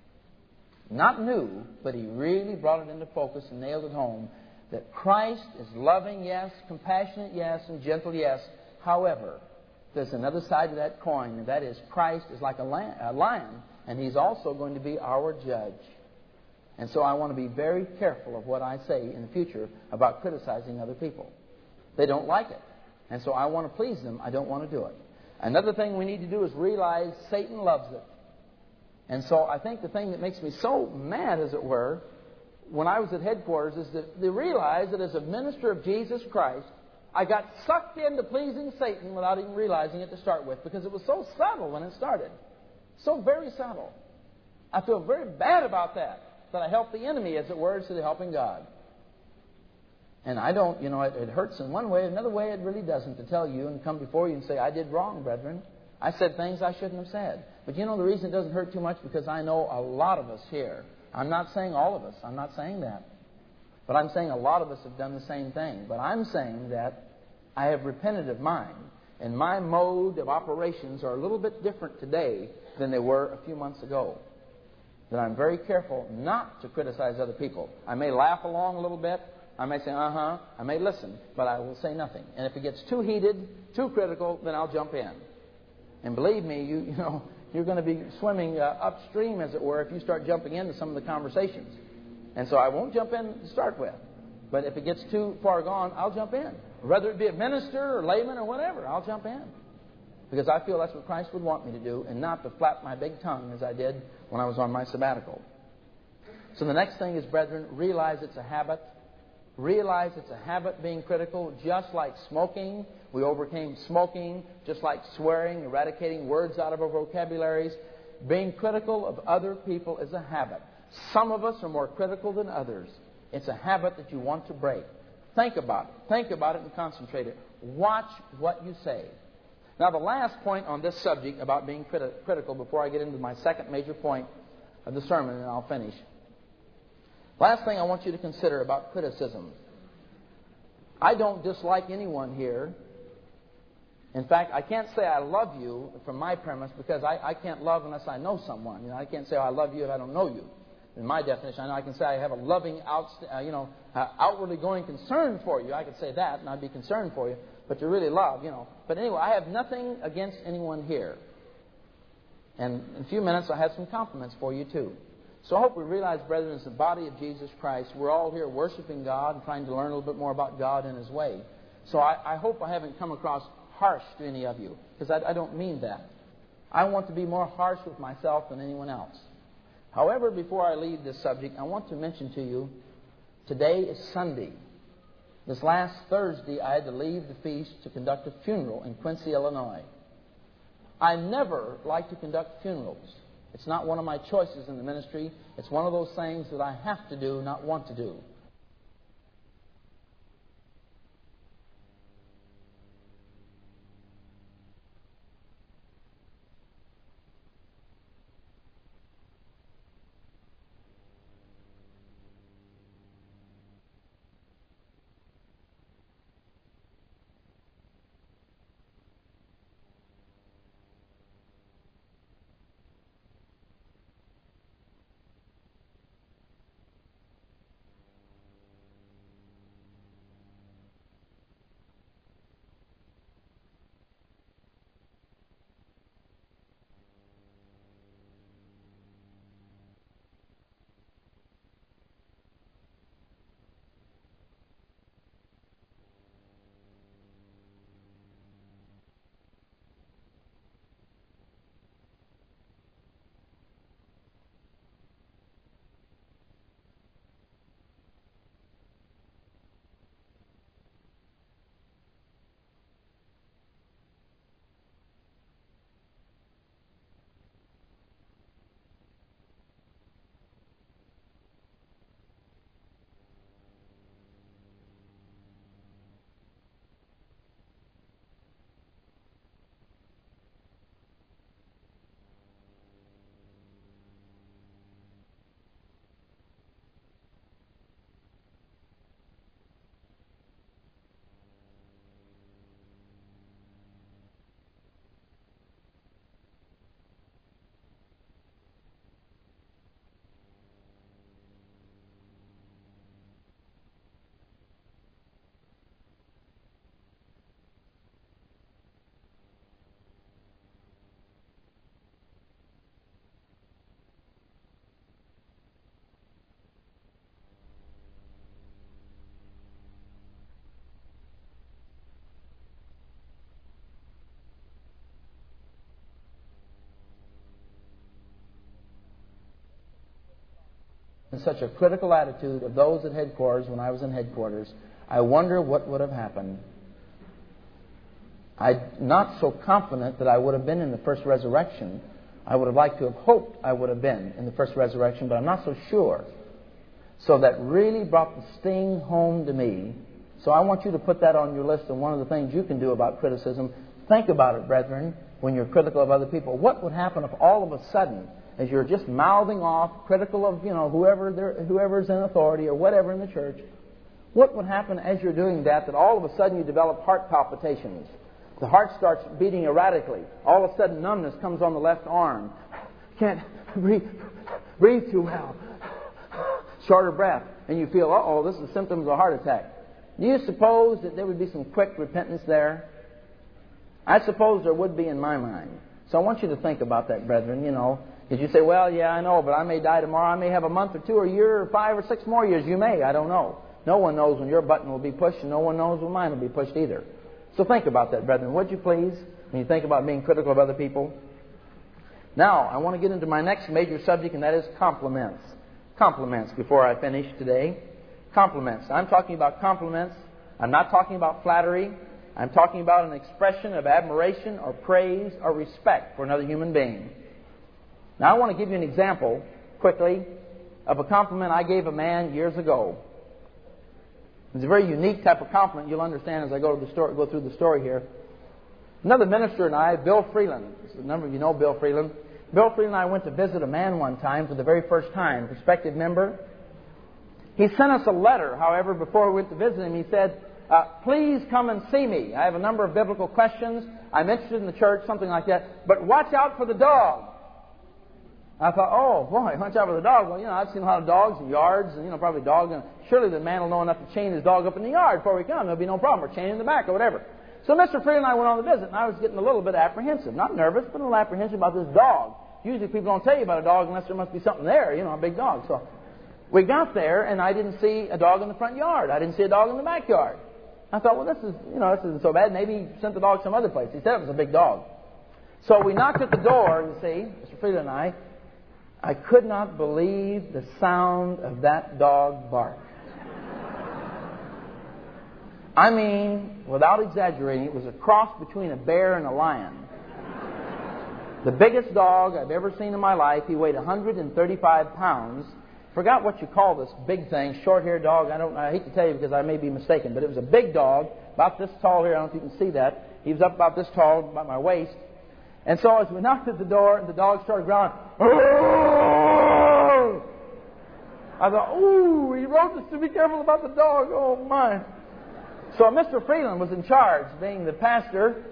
Not new, but he really brought it into focus and nailed it home. That Christ is loving, yes, compassionate, yes, and gentle, yes. However, there's another side to that coin, and that is Christ is like a lion, and He's also going to be our judge. And so I want to be very careful of what I say in the future about criticizing other people. They don't like it. And so I want to please them. I don't want to do it. Another thing we need to do is realize Satan loves it. And so I think the thing that makes me so mad, as it were, when I was at headquarters, is that they realize that as a minister of Jesus Christ, I got sucked into pleasing Satan without even realizing it to start with, because it was so subtle when it started. So very subtle. I feel very bad about that I helped the enemy, as it were, instead of helping God. And I don't, it hurts in one way. Another way, it really doesn't, to tell you and come before you and say, I did wrong, brethren. I said things I shouldn't have said. But the reason it doesn't hurt too much, because I know a lot of us here. I'm not saying all of us. I'm not saying that. But I'm saying a lot of us have done the same thing. But I'm saying that I have repented of mine. And my mode of operations are a little bit different today than they were a few months ago. That I'm very careful not to criticize other people. I may laugh along a little bit. I may say, I may listen, but I will say nothing. And if it gets too heated, too critical, then I'll jump in. And believe me, you're going to be swimming upstream, as it were, if you start jumping into some of the conversations. And so I won't jump in to start with. But if it gets too far gone, I'll jump in. Whether it be a minister or layman or whatever, I'll jump in. Because I feel that's what Christ would want me to do, and not to flap my big tongue as I did when I was on my sabbatical. So the next thing is, brethren, realize it's a habit. Realize it's a habit being critical, just like smoking. We overcame smoking, just like swearing, eradicating words out of our vocabularies. Being critical of other people is a habit. Some of us are more critical than others. It's a habit that you want to break. Think about it. Think about it and concentrate it. Watch what you say. Now, the last point on this subject about being critical, before I get into my second major point of the sermon, and I'll finish. Last thing I want you to consider about criticism. I don't dislike anyone here In fact, I can't say I love you from my premise because I can't love unless I know someone. I can't say I love you if I don't know you. In my definition, I know I can say I have a loving, outwardly going concern for you. I could say that, and I'd be concerned for you. But to really love, But anyway, I have nothing against anyone here. And in a few minutes, I have some compliments for you, too. So I hope we realize, brethren, as the body of Jesus Christ, we're all here worshiping God and trying to learn a little bit more about God and His way. So I hope I haven't come across harsh to any of you, because I don't mean that. I want to be more harsh with myself than anyone else. However, before I leave this subject, I want to mention to you, today is Sunday. This last Thursday, I had to leave the feast to conduct a funeral in Quincy, Illinois. I never like to conduct funerals. It's not one of my choices in the ministry. It's one of those things that I have to do, not want to do. In such a critical attitude of those at headquarters when I was in headquarters, I wonder what would have happened. I'm not so confident that I would have been in the first resurrection. I would have liked to have hoped I would have been in the first resurrection, but I'm not so sure. So that really brought the sting home to me. So I want you to put that on your list, and one of the things you can do about criticism. Think about it, brethren, when you're critical of other people. What would happen if all of a sudden, as you're just mouthing off, critical of whoever's in authority or whatever in the church, what would happen as you're doing that all of a sudden you develop heart palpitations? The heart starts beating erratically. All of a sudden numbness comes on the left arm. Can't breathe too well. Shorter breath. And you feel, this is symptoms of a heart attack. Do you suppose that there would be some quick repentance there? I suppose there would be in my mind. So I want you to think about that, brethren, Did you say, well, yeah, I know, but I may die tomorrow. I may have a month or two or a year or 5 or 6 more years. You may. I don't know. No one knows when your button will be pushed, and no one knows when mine will be pushed either. So think about that, brethren, would you please, when you think about being critical of other people. Now, I want to get into my next major subject, and that is compliments. Compliments, before I finish today. Compliments. I'm talking about compliments. I'm not talking about flattery. I'm talking about an expression of admiration or praise or respect for another human being. Now, I want to give you an example, quickly, of a compliment I gave a man years ago. It's a very unique type of compliment. You'll understand as I go through the story here. Another minister and I, Bill Freeland, a number of you know Bill Freeland. Bill Freeland and I went to visit a man one time for the very first time, prospective member. He sent us a letter, however, before we went to visit him. He said, please come and see me. I have a number of biblical questions. I'm interested in the church, something like that. But watch out for the dog. I thought, oh, boy, watch out for the dog. Well, I've seen a lot of dogs in yards, and, probably a dog. And surely the man will know enough to chain his dog up in the yard before we come. There'll be no problem. Or chain in the back or whatever. So Mr. Freeland and I went on the visit, and I was getting a little bit apprehensive. Not nervous, but a little apprehensive about this dog. Usually people don't tell you about a dog unless there must be something there, a big dog. So we got there, and I didn't see a dog in the front yard. I didn't see a dog in the backyard. I thought, well, this isn't so bad. Maybe he sent the dog some other place. He said it was a big dog. So we knocked at the door, you see, Mr. Freeland and I could not believe the sound of that dog bark. I mean, without exaggerating, it was a cross between a bear and a lion. The biggest dog I've ever seen in my life. He weighed 135 pounds. Forgot what you call this big thing, short-haired dog. I hate to tell you because I may be mistaken, but it was a big dog, about this tall here. I don't know if you can see that. He was up about this tall, about my waist. And so as we knocked at the door, the dog started growling. I thought, ooh, he wrote us to be careful about the dog. Oh, my. So Mr. Freeland was in charge, being the pastor.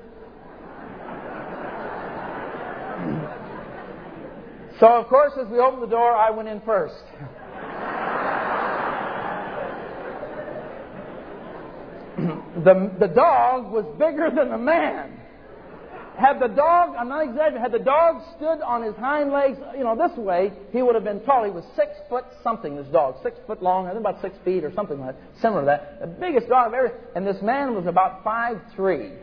So, of course, as we opened the door, I went in first. The dog was bigger than the man. Had the dog, I'm not exaggerating, had the dog stood on his hind legs, this way, he would have been tall. He was 6 foot something, this dog. 6 foot long, I think about 6 feet or something like that, similar to that. The biggest dog I've ever, and this man was about 5'3".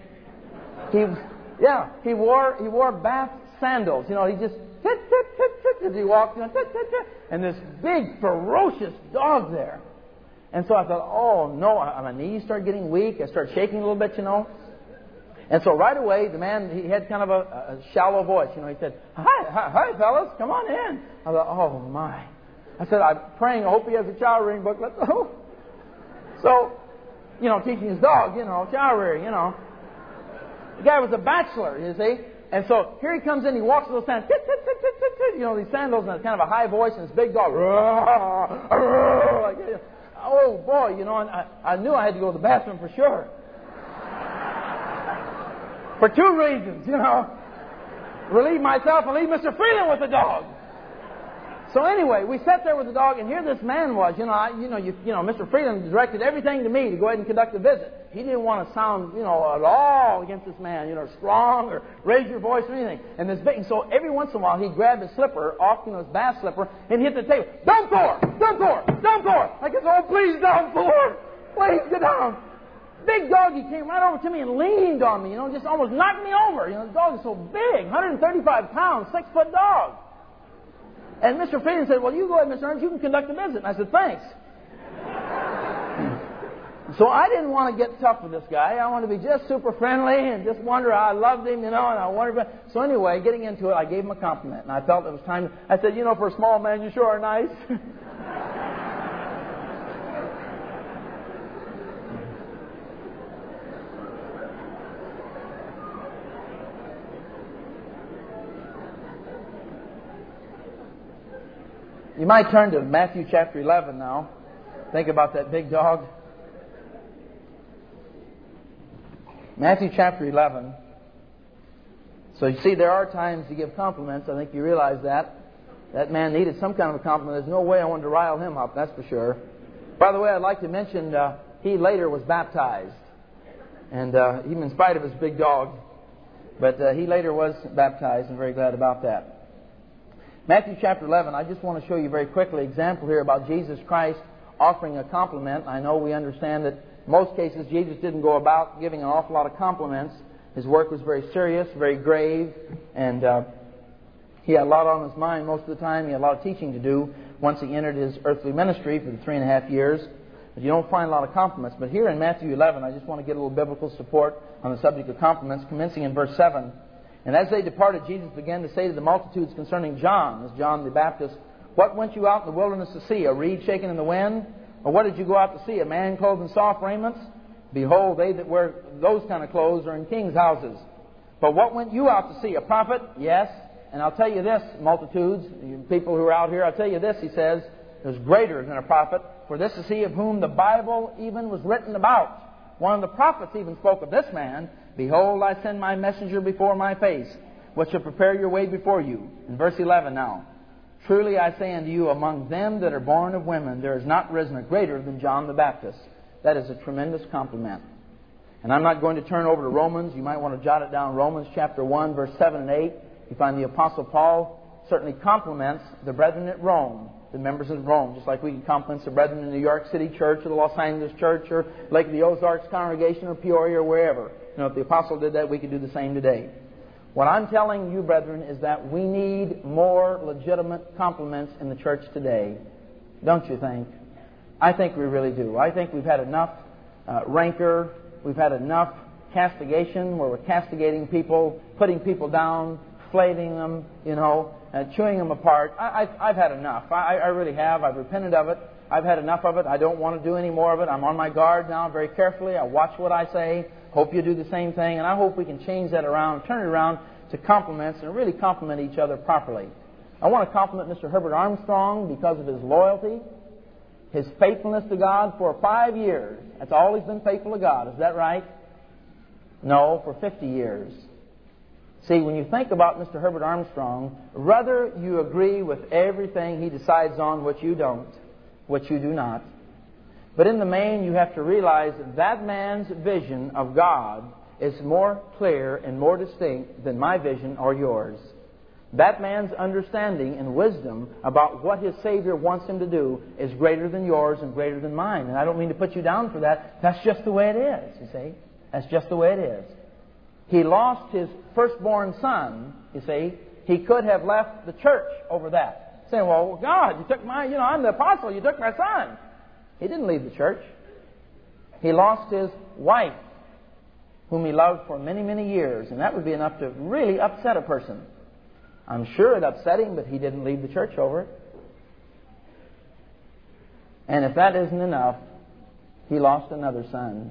He wore bath sandals. He just tit, tit, tit, tit, as he walked, tit, tit, tit, and this big, ferocious dog there. And so I thought, oh, no, my knees started getting weak. I started shaking a little bit, And so right away, the man, he had kind of a shallow voice. He said, hi, fellas, come on in. I thought, oh, my. I said, I'm praying, I hope he has a chow rearing book. Let's go. So, teaching his dog, chow rearing, The guy was a bachelor, you see. And so here he comes in, he walks with those sandals, tit, tit, tit, tit, tit, tit, these sandals, and it's kind of a high voice, and this big dog, oh, boy, and I knew I had to go to the bathroom for sure. For 2 reasons, relieve myself and leave Mr. Freeland with the dog. So anyway, we sat there with the dog, and here this man was. Mr. Freeland directed everything to me to go ahead and conduct the visit. He didn't want to sound, at all against this man, strong or raise your voice or anything. And this big, so every once in a while he'd grab his slipper, off, his bath slipper, and hit the table. Down floor, down floor, down floor. I guess, oh, please, down floor, please get down. Big dog, he came right over to me and leaned on me, just almost knocked me over. The dog is so big, 135 pounds, 6 foot dog. And Mr. Freeland said, well, you go ahead, Mr. Ernst, you can conduct the visit. And I said, thanks. So I didn't want to get tough with this guy. I wanted to be just super friendly and just wonder how I loved him, and I wanted to. So anyway, getting into it, I gave him a compliment. And I felt it was time. I said, for a small man, you sure are nice. You might turn to Matthew chapter 11 now. Think about that big dog. Matthew chapter 11. So you see, there are times to give compliments. I think you realize that. That man needed some kind of a compliment. There's no way I wanted to rile him up, that's for sure. By the way, I'd like to mention he later was baptized. And even in spite of his big dog. But he later was baptized, and very glad about that. Matthew chapter 11, I just want to show you very quickly an example here about Jesus Christ offering a compliment. I know we understand that in most cases Jesus didn't go about giving an awful lot of compliments. His work was very serious, very grave, and he had a lot on his mind most of the time. He had a lot of teaching to do once he entered his earthly ministry for the 3.5 years. But you don't find a lot of compliments. But here in Matthew 11, I just want to get a little biblical support on the subject of compliments, commencing in verse 7. And as they departed, Jesus began to say to the multitudes concerning John, as John the Baptist, what went you out in the wilderness to see? A reed shaken in the wind? Or what did you go out to see? A man clothed in soft raiments? Behold, they that wear those kind of clothes are in kings' houses. But what went you out to see? A prophet? Yes. And I'll tell you this, multitudes, you people who are out here, I'll tell you this, he says, is greater than a prophet. For this is he of whom the Bible even was written about. One of the prophets even spoke of this man. Behold, I send my messenger before my face, which shall prepare your way before you. In verse 11 now. Truly I say unto you, among them that are born of women, there is not risen a greater than John the Baptist. That is a tremendous compliment. And I'm not going to turn over to Romans. You might want to jot it down. Romans chapter 1, verse 7 and 8. You find the Apostle Paul certainly compliments the brethren at Rome, the members of Rome, just like we can compliment the brethren in the New York City Church or the Los Angeles Church or Lake of the Ozarks Congregation or Peoria or wherever. If the Apostle did that, we could do the same today. What I'm telling you, brethren, is that we need more legitimate compliments in the church today. Don't you think? I think we really do. I think we've had enough rancor. We've had enough castigation where we're castigating people, putting people down, flaying them, chewing them apart. I've had enough. I really have. I've repented of it. I've had enough of it. I don't want to do any more of it. I'm on my guard now very carefully. I watch what I say. Hope you do the same thing. And I hope we can change that around, turn it around to compliments and really compliment each other properly. I want to compliment Mr. Herbert Armstrong because of his loyalty, his faithfulness to God for 5 years. That's all he's been faithful to God. Is that right? No, for 50 years. See, when you think about Mr. Herbert Armstrong, whether you agree with everything he decides on, which you don't, which you do not, but in the main you have to realize that man's vision of God is more clear and more distinct than my vision or yours. That man's understanding and wisdom about what his Savior wants him to do is greater than yours and greater than mine. And I don't mean to put you down for that. That's just the way it is, you see. That's just the way it is. He lost his firstborn son, you see. He could have left the church over that. Saying, well, God, you took I'm the apostle, you took my son. He didn't leave the church. He lost his wife, whom he loved for many, many years. And that would be enough to really upset a person. I'm sure it upset him, but he didn't leave the church over it. And if that isn't enough, he lost another son.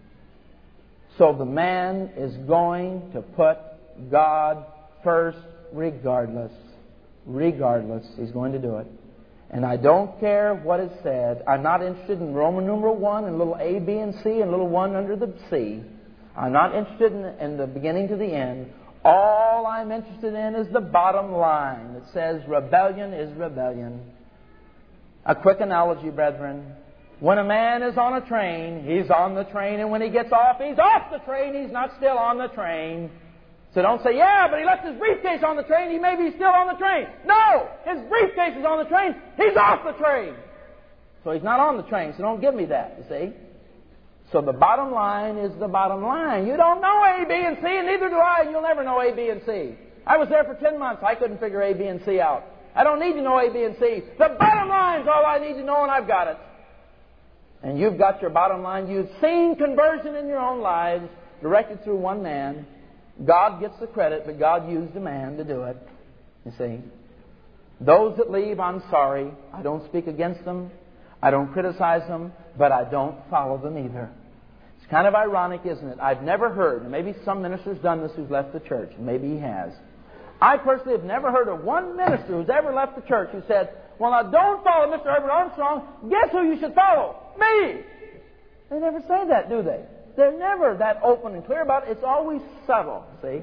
So the man is going to put God first regardless. Regardless, he's going to do it. And I don't care what is said. I'm not interested in Roman numeral 1 and little a, b, and c and little 1 under the c. I'm not interested in the beginning to the end. All I'm interested in is the bottom line that says rebellion is rebellion. A quick analogy, brethren. When a man is on a train, he's on the train, and when he gets off, he's off the train. He's not still on the train. So don't say, yeah, but he left his briefcase on the train. He may be still on the train. No! His briefcase is on the train. He's off the train. So he's not on the train, so don't give me that, you see. So the bottom line is the bottom line. You don't know A, B, and C, and neither do I, and you'll never know A, B, and C. I was there for 10 months. I couldn't figure A, B, and C out. I don't need to know A, B, and C. The bottom line is all I need to know, and I've got it. And you've got your bottom line. You've seen conversion in your own lives directed through one man. God gets the credit, but God used a man to do it. You see. Those that leave, I'm sorry. I don't speak against them. I don't criticize them, but I don't follow them either. It's kind of ironic, isn't it? I've never heard, and maybe some minister's done this who's left the church. Maybe he has. I personally have never heard of one minister who's ever left the church who said, well, now don't follow Mr. Herbert Armstrong. Guess who you should follow? Me! They never say that, do they? They're never that open and clear about it. It's always subtle, see?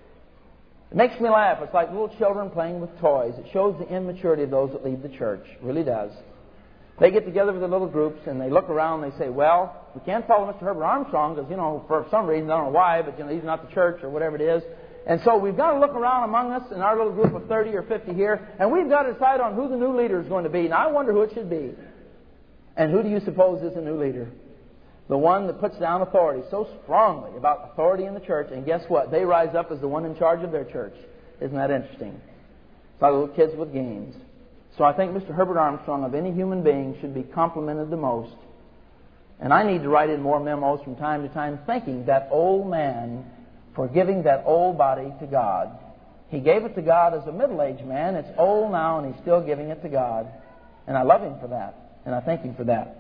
It makes me laugh. It's like little children playing with toys. It shows the immaturity of those that leave the church. It really does. They get together with their little groups and they look around and they say, well, we can't follow Mr. Herbert Armstrong because, for some reason, I don't know why, but, he's not the church or whatever it is. And so we've got to look around among us in our little group of 30 or 50 here, and we've got to decide on who the new leader is going to be. Now, I wonder who it should be. And who do you suppose is the new leader? The one that puts down authority so strongly about authority in the church, and guess what? They rise up as the one in charge of their church. Isn't that interesting? It's like little kids with games. So I think Mr. Herbert Armstrong, of any human being, should be complimented the most. And I need to write in more memos from time to time thanking that old man for giving that old body to God. He gave it to God as a middle-aged man. It's old now, and he's still giving it to God. And I love him for that, and I thank him for that.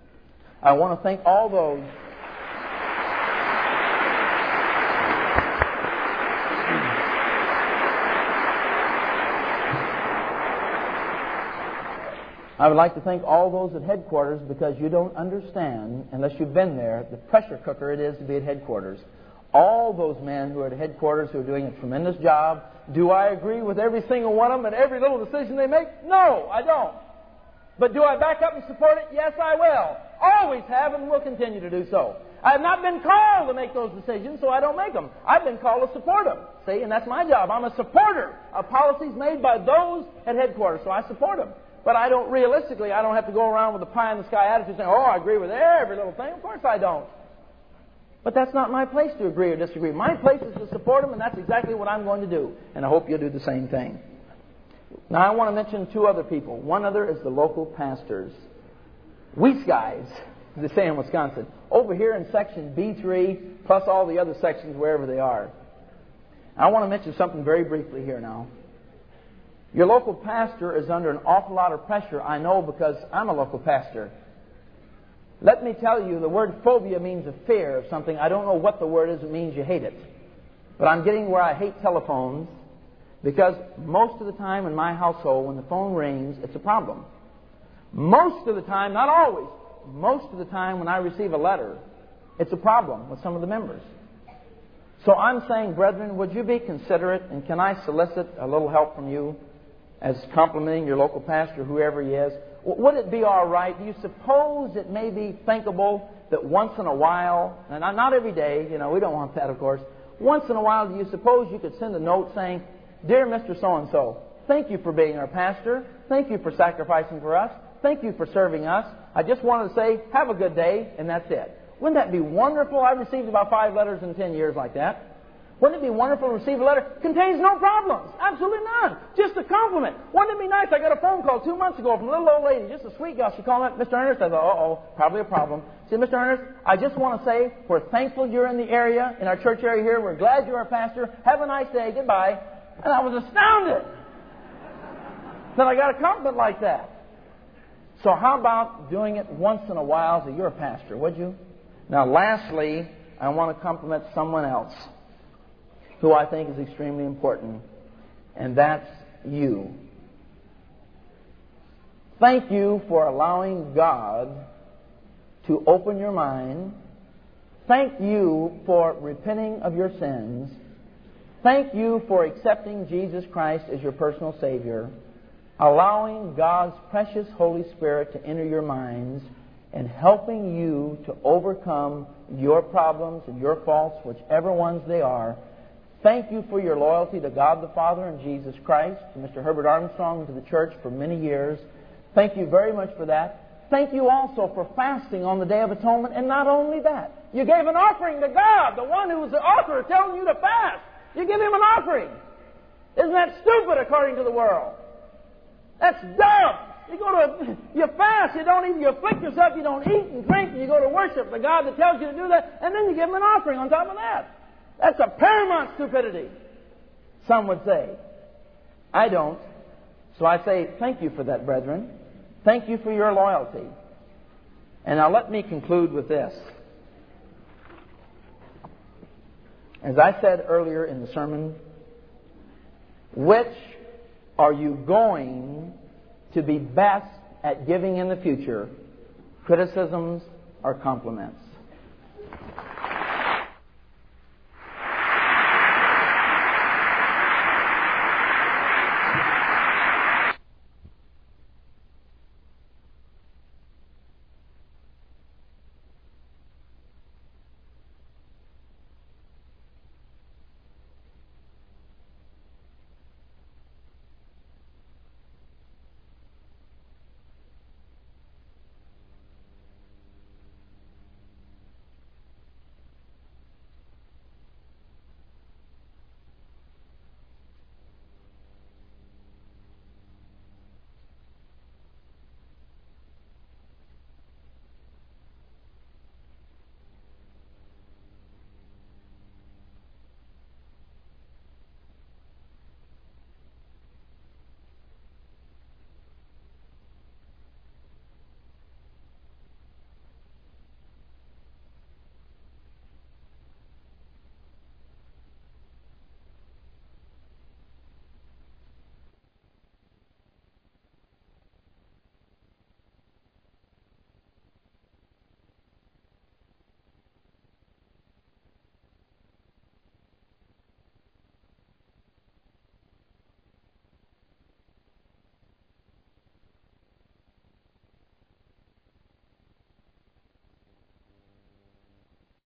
I want to thank all those I would like to thank all those at headquarters, because you don't understand, unless you've been there, the pressure cooker it is to be at headquarters. All those men who are at headquarters who are doing a tremendous job. Do I agree with every single one of them and every little decision they make? No, I don't. But do I back up and support it? Yes, I will. Always have and will continue to do so. I have not been called to make those decisions, so I don't make them. I've been called to support them. See, and that's my job. I'm a supporter of policies made by those at headquarters, so I support them. But I don't have to go around with a pie-in-the-sky attitude saying, oh, I agree with every little thing. Of course I don't. But that's not my place to agree or disagree. My place is to support them, and that's exactly what I'm going to do. And I hope you'll do the same thing. Now, I want to mention two other people. One other is the local pastors. Weeks guys, as they say in Wisconsin, over here in section B3, plus all the other sections wherever they are. I want to mention something very briefly here now. Your local pastor is under an awful lot of pressure, I know, because I'm a local pastor. Let me tell you, the word phobia means a fear of something. I don't know what the word is. It means you hate it. But I'm getting where I hate telephones, because most of the time in my household, when the phone rings, it's a problem. Most of the time, not always, most of the time when I receive a letter, it's a problem with some of the members. So I'm saying, brethren, would you be considerate, and can I solicit a little help from you as complimenting your local pastor, whoever he is? Would it be all right? Do you suppose it may be thinkable that once in a while, and not every day, we don't want that, of course, once in a while, do you suppose you could send a note saying, Dear Mr. So-and-so, thank you for being our pastor. Thank you for sacrificing for us. Thank you for serving us. I just wanted to say, have a good day, and that's it. Wouldn't that be wonderful? I've received about 5 letters in 10 years like that. Wouldn't it be wonderful to receive a letter? Contains no problems. Absolutely none. Just a compliment. Wouldn't it be nice? I got a phone call 2 months ago from a little old lady, just a sweet girl. She called up, Mr. Ernest. I thought, probably a problem. She said, Mr. Ernest, I just want to say we're thankful you're in the area, in our church area here. We're glad you're our pastor. Have a nice day. Goodbye. And I was astounded that I got a compliment like that. So how about doing it once in a while to your pastor, would you? Now, lastly, I want to compliment someone else who I think is extremely important, and that's you. Thank you for allowing God to open your mind. Thank you for repenting of your sins. Thank you for accepting Jesus Christ as your personal Savior, allowing God's precious Holy Spirit to enter your minds and helping you to overcome your problems and your faults, whichever ones they are. Thank you for your loyalty to God the Father and Jesus Christ, to Mr. Herbert Armstrong, and to the church for many years. Thank you very much for that. Thank you also for fasting on the Day of Atonement, and not only that, you gave an offering to God, the one who was the author of telling you to fast. You give Him an offering. Isn't that stupid according to the world? That's dumb. You fast, you don't eat, you afflict yourself, you don't eat and drink, and you go to worship the God that tells you to do that, and then you give Him an offering on top of that. That's a paramount stupidity, some would say. I don't. So I say, thank you for that, brethren. Thank you for your loyalty. And now let me conclude with this. As I said earlier in the sermon, which are you going to be best at giving in the future? Criticisms or compliments?